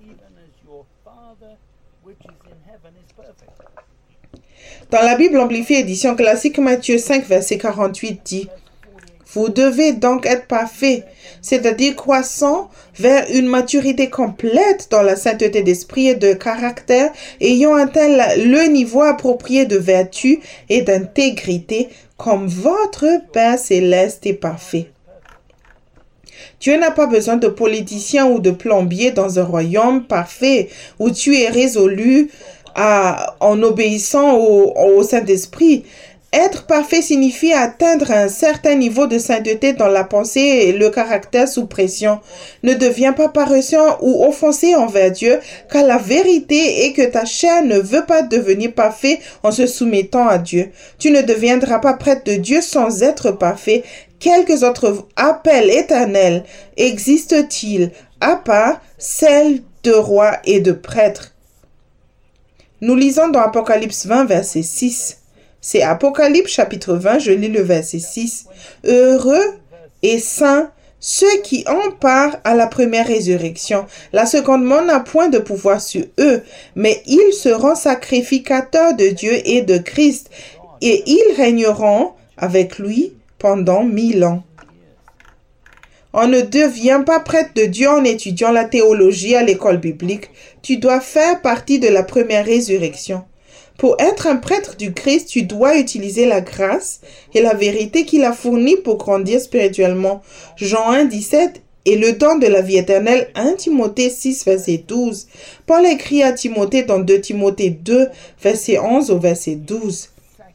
Dans la Bible amplifiée édition classique, Matthieu cinq, verset quarante-huit dit « Vous devez donc être parfaits, c'est-à-dire croissant vers une maturité complète dans la sainteté d'esprit et de caractère, ayant atteint le niveau approprié de vertu et d'intégrité, comme votre Père céleste est parfait. » Dieu n'a pas besoin de politiciens ou de plombiers dans un royaume parfait où tu es résolu à, en obéissant au, au Saint-Esprit Être parfait signifie atteindre un certain niveau de sainteté dans la pensée et le caractère sous pression. Ne deviens pas paresseux ou offensé envers Dieu, car la vérité est que ta chair ne veut pas devenir parfait en se soumettant à Dieu. Tu ne deviendras pas prêtre de Dieu sans être parfait. Quelques autres appels éternels existent-ils, à part celle de roi et de prêtre? Nous lisons dans Apocalypse vingt, verset six. C'est Apocalypse chapitre vingt, je lis le verset six. Heureux et saints ceux qui ont part à la première résurrection. La seconde mort n'a point de pouvoir sur eux, mais ils seront sacrificateurs de Dieu et de Christ, et ils régneront avec lui pendant mille ans. On ne devient pas prêtre de Dieu en étudiant la théologie à l'école biblique. Tu dois faire partie de la première résurrection. Pour être un prêtre du Christ, tu dois utiliser la grâce et la vérité qu'il a fournie pour grandir spirituellement. Jean un, dix-sept et le don de la vie éternelle, un Timothée six, verset douze. Paul écrit à Timothée dans deux Timothée deux, verset onze au verset douze.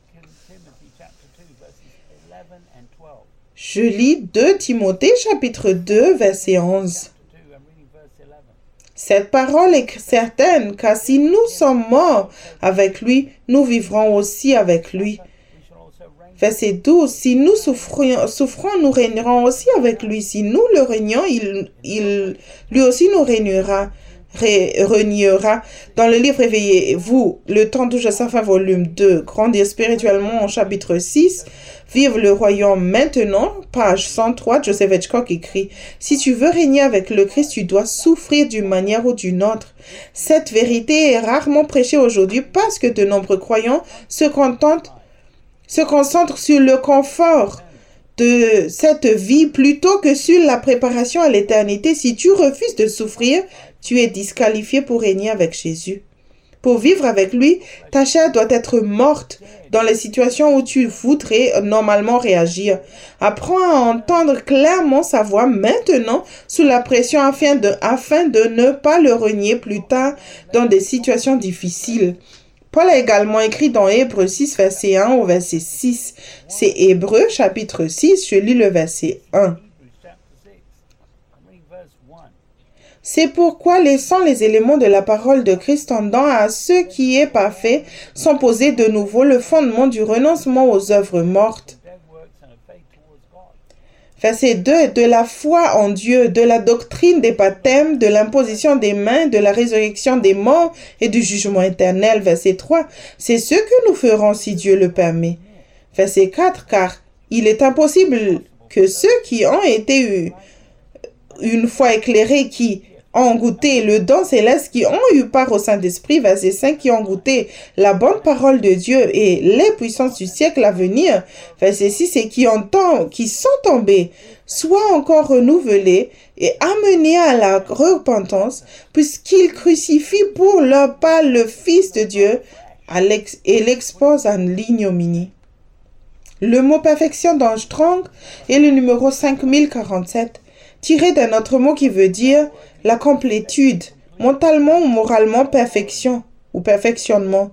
Je lis deux Timothée chapitre deux, verset onze. Cette parole est certaine, car si nous sommes morts avec lui, nous vivrons aussi avec lui. Verset douze. Si nous souffrons, souffrons, nous régnerons aussi avec lui. Si nous le régnons, il, il, lui aussi nous régnera. Reniera. Dans le livre Réveillez-vous, le temps touche à sa fin, volume deux, Grandir spirituellement en chapitre six, Vive le royaume maintenant, page cent trois, Joseph Hitchcock écrit, si tu veux régner avec le Christ, tu dois souffrir d'une manière ou d'une autre. Cette vérité est rarement prêchée aujourd'hui parce que de nombreux croyants se contentent, se concentrent sur le confort de cette vie plutôt que sur la préparation à l'éternité. Si tu refuses de souffrir, tu es disqualifié pour régner avec Jésus. Pour vivre avec lui, ta chair doit être morte dans les situations où tu voudrais normalement réagir. Apprends à entendre clairement sa voix maintenant sous la pression afin de, afin de ne pas le renier plus tard dans des situations difficiles. Paul a également écrit dans Hébreux six, verset un au verset six. C'est Hébreux chapitre six, je lis le verset un. C'est pourquoi, laissant les éléments de la parole de Christ tendant à ce qui est parfait, sont posés de nouveau le fondement du renoncement aux œuvres mortes. Verset deux. De la foi en Dieu, de la doctrine des baptêmes, de l'imposition des mains, de la résurrection des morts et du jugement éternel. Verset trois. C'est ce que nous ferons si Dieu le permet. Verset quatre. Car il est impossible que ceux qui ont été une fois éclairés, qui ont goûté le don céleste, qui ont eu part au Saint-Esprit, verset cinq, qui ont goûté la bonne parole de Dieu et les puissances du siècle à venir, verset six, et qui, ont, qui sont tombés, soient encore renouvelés et amenés à la repentance, puisqu'ils crucifient pour leur part le Fils de Dieu et l'exposent en l'ignominie. Le mot perfection dans Strong est le numéro cinq mille quarante-sept, tiré d'un autre mot qui veut dire la complétude, mentalement ou moralement perfection ou perfectionnement.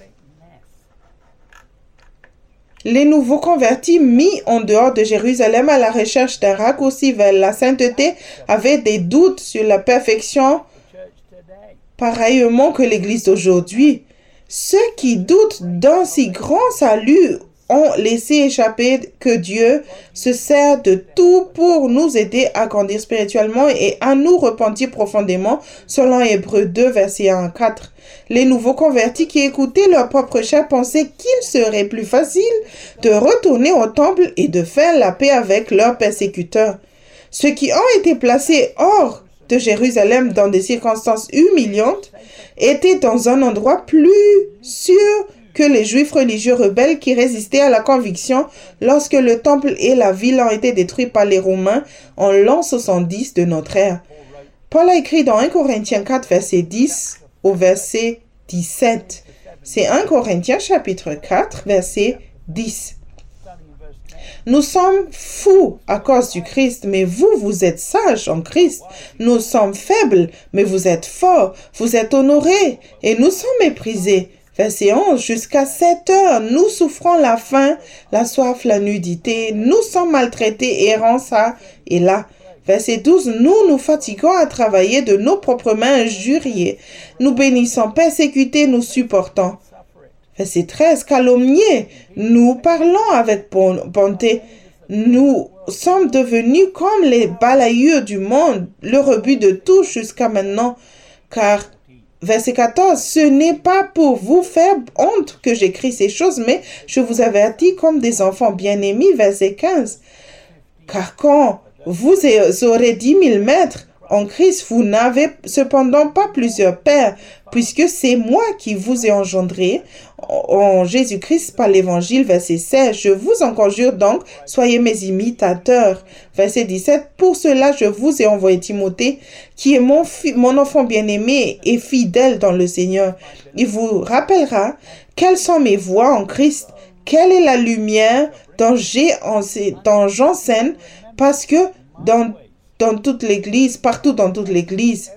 Les nouveaux convertis mis en dehors de Jérusalem à la recherche d'un raccourci vers la sainteté avaient des doutes sur la perfection, pareillement que l'Église d'aujourd'hui. Ceux qui doutent d'un si grand salut ont laissé échapper que Dieu se sert de tout pour nous aider à grandir spirituellement et à nous repentir profondément, selon Hébreux deux, versets un à quatre. Les nouveaux convertis qui écoutaient leur propre chair pensaient qu'il serait plus facile de retourner au temple et de faire la paix avec leurs persécuteurs. Ceux qui ont été placés hors de Jérusalem dans des circonstances humiliantes étaient dans un endroit plus sûr que les Juifs religieux rebelles qui résistaient à la conviction lorsque le temple et la ville ont été détruits par les Romains en l'an soixante-dix de notre ère. Paul a écrit dans un Corinthiens quatre, verset dix au verset dix-sept. C'est un Corinthiens chapitre quatre, verset dix. Nous sommes fous à cause du Christ, mais vous, vous êtes sages en Christ. Nous sommes faibles, mais vous êtes forts. Vous êtes honorés, et nous sommes méprisés. Verset onze, jusqu'à sept heures, nous souffrons la faim, la soif, la nudité, nous sommes maltraités, errants ça et là. Verset douze, nous nous fatiguons à travailler de nos propres mains injuriées, nous bénissons, persécutés, nous supportons. Verset treize, calomniés, nous parlons avec bonté, nous sommes devenus comme les balayures du monde, le rebut de tout jusqu'à maintenant, car verset quatorze, ce n'est pas pour vous faire honte que j'écris ces choses, mais je vous avertis comme des enfants bien-aimés. Verset quinze, car quand vous aurez dix mille maîtres en Christ, vous n'avez cependant pas plusieurs pères, puisque c'est moi qui vous ai engendré en Jésus-Christ par l'évangile. Verset seize, je vous en conjure donc, soyez mes imitateurs. Verset dix-sept, pour cela je vous ai envoyé Timothée, qui est mon, mon enfant bien-aimé et fidèle dans le Seigneur. Il vous rappellera quelles sont mes voies en Christ, quelle est la lumière dont j'enseigne, parce que dans, dans toute l'Église, partout dans toute l'Église,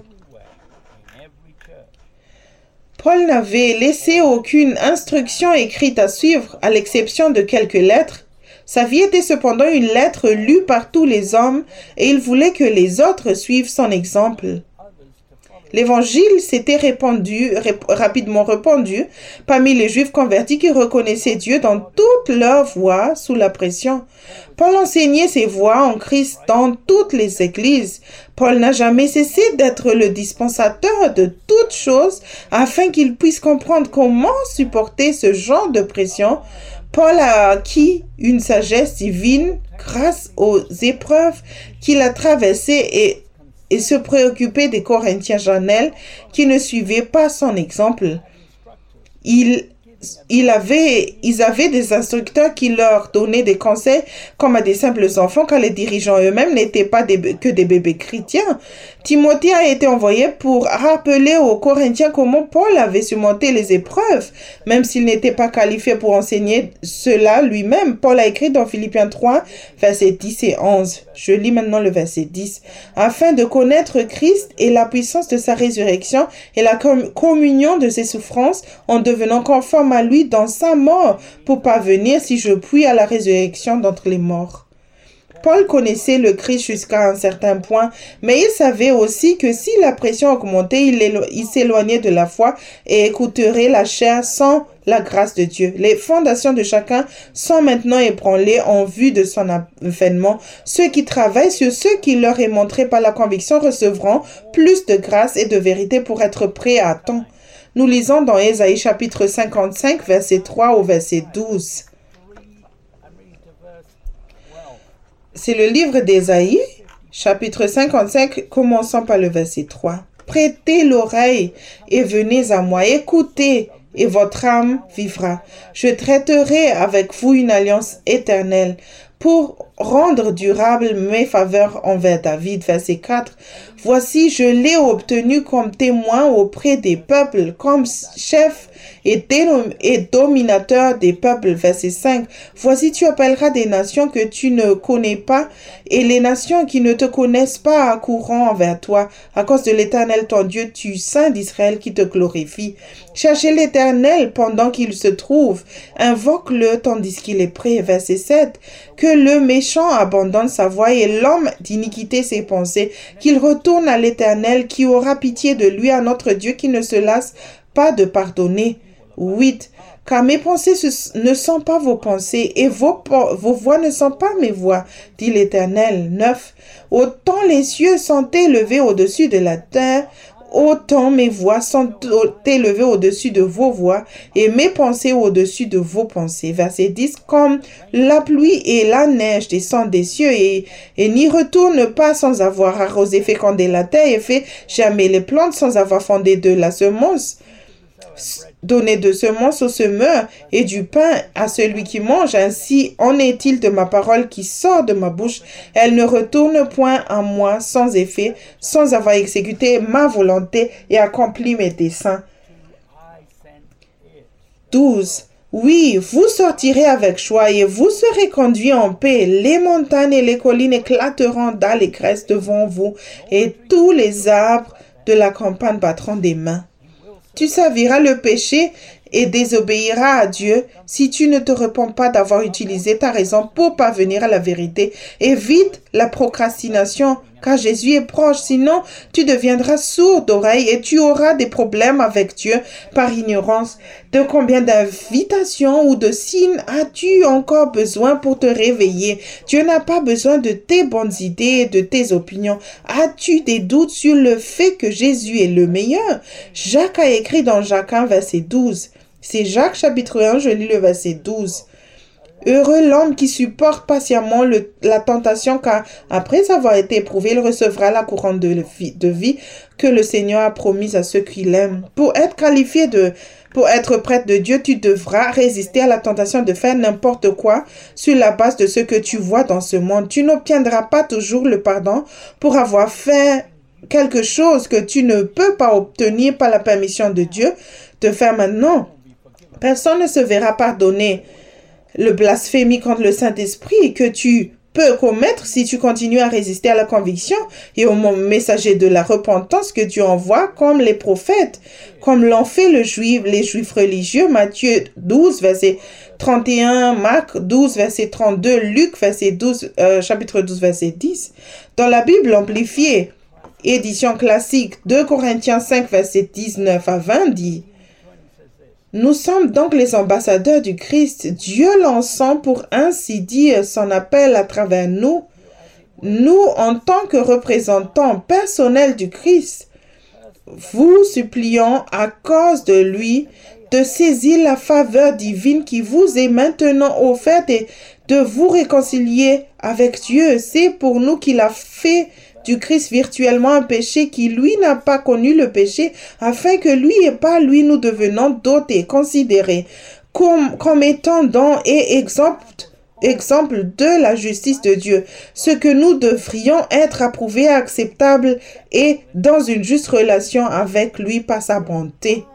Paul n'avait laissé aucune instruction écrite à suivre, à l'exception de quelques lettres. Sa vie était cependant une lettre lue par tous les hommes et il voulait que les autres suivent son exemple. L'évangile s'était répandu, rép- rapidement répandu parmi les Juifs convertis qui reconnaissaient Dieu dans toutes leurs voies sous la pression. Paul enseignait ses voies en Christ dans toutes les églises. Paul n'a jamais cessé d'être le dispensateur de toutes choses afin qu'il puisse comprendre comment supporter ce genre de pression. Paul a acquis une sagesse divine grâce aux épreuves qu'il a traversées et et se préoccuper des Corinthiens charnels qui ne suivaient pas son exemple. Il, il avait, ils avaient des instructeurs qui leur donnaient des conseils comme à des simples enfants quand les dirigeants eux-mêmes n'étaient pas des, que des bébés chrétiens. Timothée a été envoyé pour rappeler aux Corinthiens comment Paul avait surmonté les épreuves. Même s'il n'était pas qualifié pour enseigner cela lui-même, Paul a écrit dans Philippiens trois, versets dix et onze. Je lis maintenant le verset dix. Afin de connaître Christ et la puissance de sa résurrection et la com- communion de ses souffrances en devenant conforme à lui dans sa mort pour parvenir, si je puis, à la résurrection d'entre les morts. Paul connaissait le Christ jusqu'à un certain point, mais il savait aussi que si la pression augmentait, il, élo- il s'éloignait de la foi et écouterait la chair sans la grâce de Dieu. Les fondations de chacun sont maintenant ébranlées en vue de son avènement. Ceux qui travaillent sur ce qui leur est montré par la conviction recevront plus de grâce et de vérité pour être prêts à temps. Nous lisons dans Ésaïe chapitre cinquante-cinq, verset trois au verset douze. C'est le livre d'Ésaïe, chapitre cinquante-cinq, commençant par le verset trois. Prêtez l'oreille et venez à moi, écoutez et votre âme vivra. Je traiterai avec vous une alliance éternelle pour rendre durable mes faveurs envers David. Verset quatre. Voici, je l'ai obtenu comme témoin auprès des peuples, comme chef et, et dominateur des peuples. Verset cinq. Voici, tu appelleras des nations que tu ne connais pas, et les nations qui ne te connaissent pas accourront envers toi. À cause de l'Éternel, ton Dieu, tu saint d'Israël qui te glorifie. Cherchez l'Éternel pendant qu'il se trouve. Invoque-le tandis qu'il est prêt. Verset sept. Que le méchant abandonne sa voie et l'homme d'iniquité ses pensées, qu'il retourne à l'Éternel qui aura pitié de lui, à notre Dieu qui ne se lasse pas de pardonner. huit. Car mes pensées ne sont pas vos pensées et vos, vos voix ne sont pas mes voix, dit l'Éternel. neuf. Autant les cieux sont élevés au-dessus de la terre, autant mes voix sont élevées au-dessus de vos voix et mes pensées au-dessus de vos pensées. Verset dix. Comme la pluie et la neige descendent des cieux et, et n'y retournent pas sans avoir arrosé, fécondé la terre et fait germer les plantes sans avoir fondé de la semence, donner de semences au semeur et du pain à celui qui mange. Ainsi en est-il de ma parole qui sort de ma bouche. Elle ne retourne point à moi sans effet, sans avoir exécuté ma volonté et accompli mes desseins. douze. Oui, vous sortirez avec joie et vous serez conduits en paix. Les montagnes et les collines éclateront d'allégresse devant vous et tous les arbres de la campagne battront des mains. Tu serviras le péché et désobéira à Dieu si tu ne te repens pas d'avoir utilisé ta raison pour parvenir à la vérité. Évite la procrastination, car Jésus est proche, sinon tu deviendras sourd d'oreille et tu auras des problèmes avec Dieu par ignorance. De combien d'invitations ou de signes as-tu encore besoin pour te réveiller? Dieu n'a pas besoin de tes bonnes idées et de tes opinions. As-tu des doutes sur le fait que Jésus est le meilleur? Jacques a écrit dans Jacques un, verset douze. C'est Jacques chapitre un, je lis le verset douze. Heureux l'homme qui supporte patiemment le, la tentation, car après avoir été éprouvé, il recevra la couronne de vie, de vie que le Seigneur a promise à ceux qui l'aiment. Pour être qualifié de, pour être prêtre de Dieu, tu devras résister à la tentation de faire n'importe quoi sur la base de ce que tu vois dans ce monde. Tu n'obtiendras pas toujours le pardon pour avoir fait quelque chose que tu ne peux pas obtenir par la permission de Dieu de faire maintenant. Personne ne se verra pardonner le blasphémie contre le Saint-Esprit que tu peux commettre si tu continues à résister à la conviction et au messager de la repentance que Dieu envoie comme les prophètes, comme l'ont fait le juif, les juifs religieux. Matthieu douze, verset trente et un, Marc douze, verset trente-deux, Luc, verset douze, euh, chapitre douze, verset dix. Dans la Bible amplifiée, édition classique, deux Corinthiens cinq, verset dix-neuf à vingt, dit: nous sommes donc les ambassadeurs du Christ. Dieu lançant pour ainsi dire son appel à travers nous. Nous, en tant que représentants personnels du Christ, vous supplions à cause de lui de saisir la faveur divine qui vous est maintenant offerte et de vous réconcilier avec Dieu. C'est pour nous qu'il a fait du Christ virtuellement un péché qui, lui, n'a pas connu le péché, afin que lui et pas lui nous devenons dotés, considérés comme, comme étant don et exemple, exemple de la justice de Dieu, ce que nous devrions être approuvés, acceptables et dans une juste relation avec lui par sa bonté.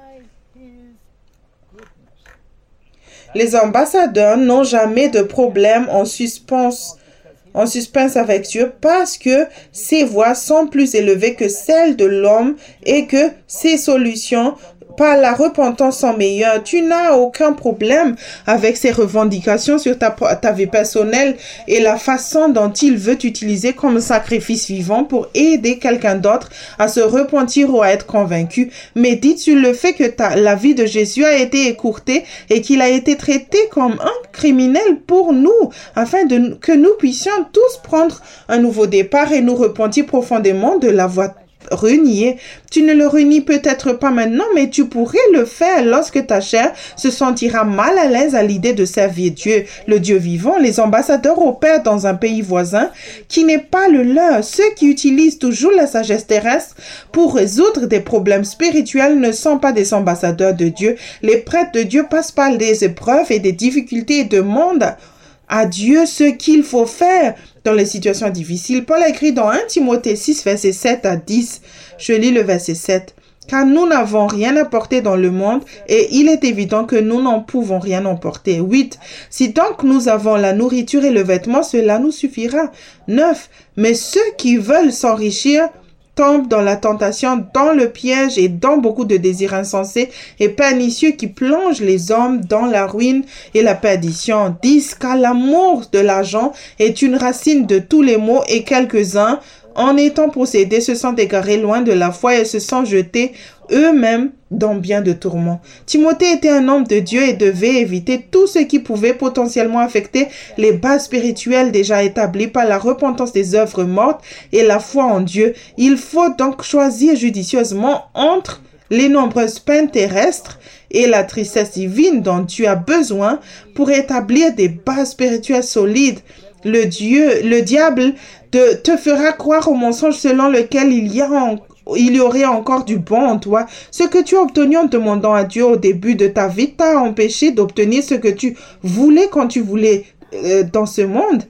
Les ambassadeurs n'ont jamais de problème en suspens en suspense avec Dieu parce que ses voies sont plus élevées que celles de l'homme et que ses solutions par la repentance sont meilleures. Tu n'as aucun problème avec ses revendications sur ta, ta vie personnelle et la façon dont il veut t'utiliser comme sacrifice vivant pour aider quelqu'un d'autre à se repentir ou à être convaincu. Médite sur le fait que ta, la vie de Jésus a été écourtée et qu'il a été traité comme un criminel pour nous, afin de, que nous puissions tous prendre un nouveau départ et nous repentir profondément de la voie renier. Tu ne le renies peut-être pas maintenant, mais tu pourrais le faire lorsque ta chair se sentira mal à l'aise à l'idée de servir Dieu, le Dieu vivant. Les ambassadeurs opèrent dans un pays voisin qui n'est pas le leur. Ceux qui utilisent toujours la sagesse terrestre pour résoudre des problèmes spirituels ne sont pas des ambassadeurs de Dieu. Les prêtres de Dieu passent par des épreuves et des difficultés et demandent à Dieu ce qu'il faut faire dans les situations difficiles. Paul a écrit dans un Timothée six, verset sept à dix. Je lis le verset sept. Car nous n'avons rien apporté dans le monde et il est évident que nous n'en pouvons rien emporter. huit. Si donc nous avons la nourriture et le vêtement, cela nous suffira. neuf. Mais ceux qui veulent s'enrichir tombent dans la tentation, dans le piège et dans beaucoup de désirs insensés et pernicieux qui plongent les hommes dans la ruine et la perdition. dix. Car l'amour de l'argent est une racine de tous les maux et quelques-uns, en étant possédés, se sont égarés loin de la foi et se sont jetés eux-mêmes dans bien de tourments. Timothée était un homme de Dieu et devait éviter tout ce qui pouvait potentiellement affecter les bases spirituelles déjà établies par la repentance des œuvres mortes et la foi en Dieu. Il faut donc choisir judicieusement entre les nombreuses peines terrestres et la tristesse divine dont tu as besoin pour établir des bases spirituelles solides. Le Dieu, le diable te, te fera croire au mensonge selon lequel il y a en, il y aurait encore du bon en toi. Ce que tu as obtenu en demandant à Dieu au début de ta vie t'a empêché d'obtenir ce que tu voulais quand tu voulais euh, dans ce monde.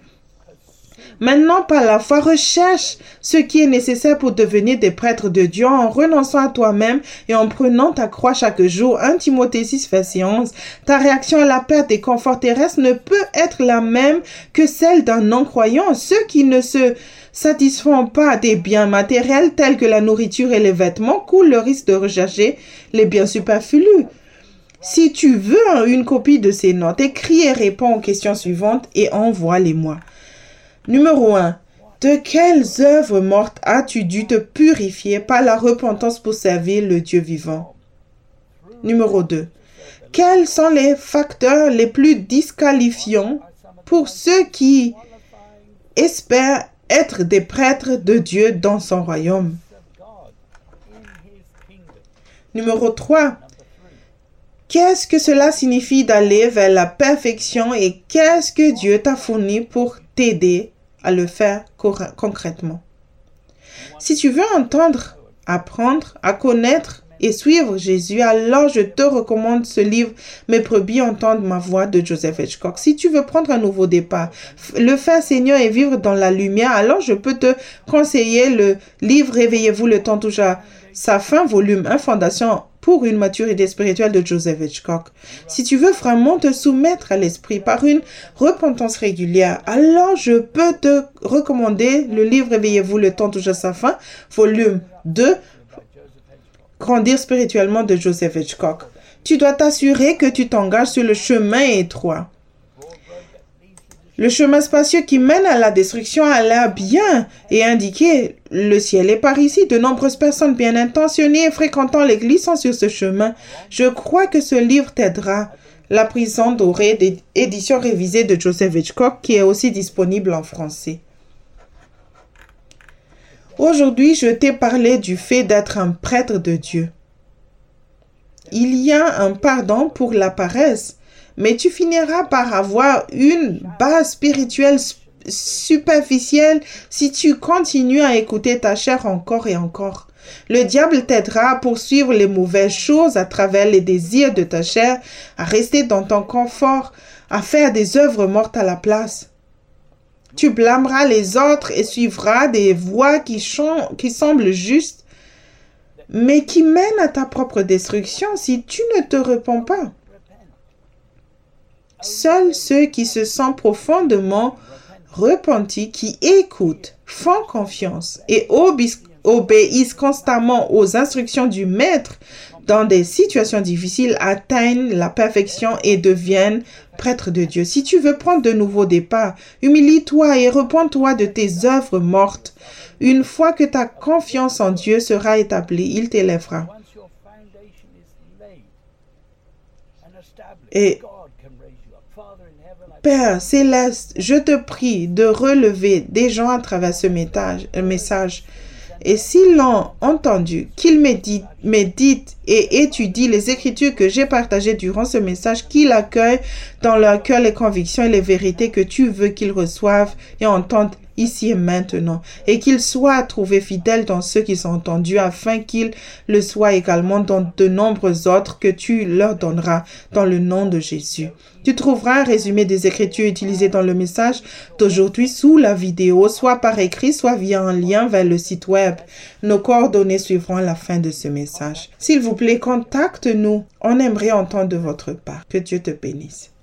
Maintenant, par la foi, recherche ce qui est nécessaire pour devenir des prêtres de Dieu en renonçant à toi-même et en prenant ta croix chaque jour. un Timothée six, verset onze. Ta réaction à la perte des conforts terrestres ne peut être la même que celle d'un non-croyant. Ceux qui ne se satisfont pas des biens matériels tels que la nourriture et les vêtements courent le risque de rechercher les biens superflus. Si tu veux une copie de ces notes, écris et réponds aux questions suivantes et envoie-les-moi. Numéro un. De quelles œuvres mortes as-tu dû te purifier par la repentance pour servir le Dieu vivant? Numéro deux. Quels sont les facteurs les plus disqualifiants pour ceux qui espèrent être des prêtres de Dieu dans son royaume? Numéro trois. Qu'est-ce que cela signifie d'aller vers la perfection et qu'est-ce que Dieu t'a fourni pour t'aider à le faire concrètement? Si tu veux entendre, apprendre, à connaître et suivre Jésus, alors je te recommande ce livre « Mes brebis entendent ma voix » de Joseph Hitchcock. Si tu veux prendre un nouveau départ, le faire Seigneur et vivre dans la lumière, alors je peux te conseiller le livre « Réveillez-vous, le temps touche à sa fin » volume un, Fondation pour une maturité spirituelle de Joseph Hitchcock. Si tu veux vraiment te soumettre à l'esprit par une repentance régulière, alors je peux te recommander le livre « Réveillez-vous, le temps touche à sa fin » volume deux, Grandir spirituellement de Joseph Hitchcock. Tu dois t'assurer que tu t'engages sur le chemin étroit. Le chemin spacieux qui mène à la destruction a l'air bien et indiqué. Le ciel est par ici. De nombreuses personnes bien intentionnées et fréquentant l'église sont sur ce chemin. Je crois que ce livre t'aidera. La prison dorée d'édition révisée de Joseph Hitchcock qui est aussi disponible en français. Aujourd'hui, je t'ai parlé du fait d'être un prêtre de Dieu. Il y a un pardon pour la paresse, mais tu finiras par avoir une base spirituelle superficielle si tu continues à écouter ta chair encore et encore. Le diable t'aidera à poursuivre les mauvaises choses à travers les désirs de ta chair, à rester dans ton confort, à faire des œuvres mortes à la place. Tu blâmeras les autres et suivras des voies qui, qui semblent justes, mais qui mènent à ta propre destruction si tu ne te repens pas. Seuls ceux qui se sentent profondément repentis, qui écoutent, font confiance et obéissent, obéissent constamment aux instructions du Maître dans des situations difficiles, atteignent la perfection et deviennent prêtres de Dieu. Si tu veux prendre de nouveaux départs, humilie-toi et repens-toi de tes œuvres mortes. Une fois que ta confiance en Dieu sera établie, il t'élèvera. Et Père céleste, je te prie de relever des gens à travers ce message. Et s'ils l'ont entendu, qu'ils méditent, méditent et étudient les écritures que j'ai partagées durant ce message, qu'ils accueillent dans leur cœur les convictions et les vérités que tu veux qu'ils reçoivent et entendent ici et maintenant, et qu'ils soient trouvés fidèles dans ceux qu'ils ont entendus, afin qu'ils le soient également dans de nombreux autres que tu leur donneras dans le nom de Jésus. Tu trouveras un résumé des écritures utilisées dans le message d'aujourd'hui sous la vidéo, soit par écrit, soit via un lien vers le site web. Nos coordonnées suivront à la fin de ce message. S'il vous plaît, contacte-nous. On aimerait entendre de votre part. Que Dieu te bénisse.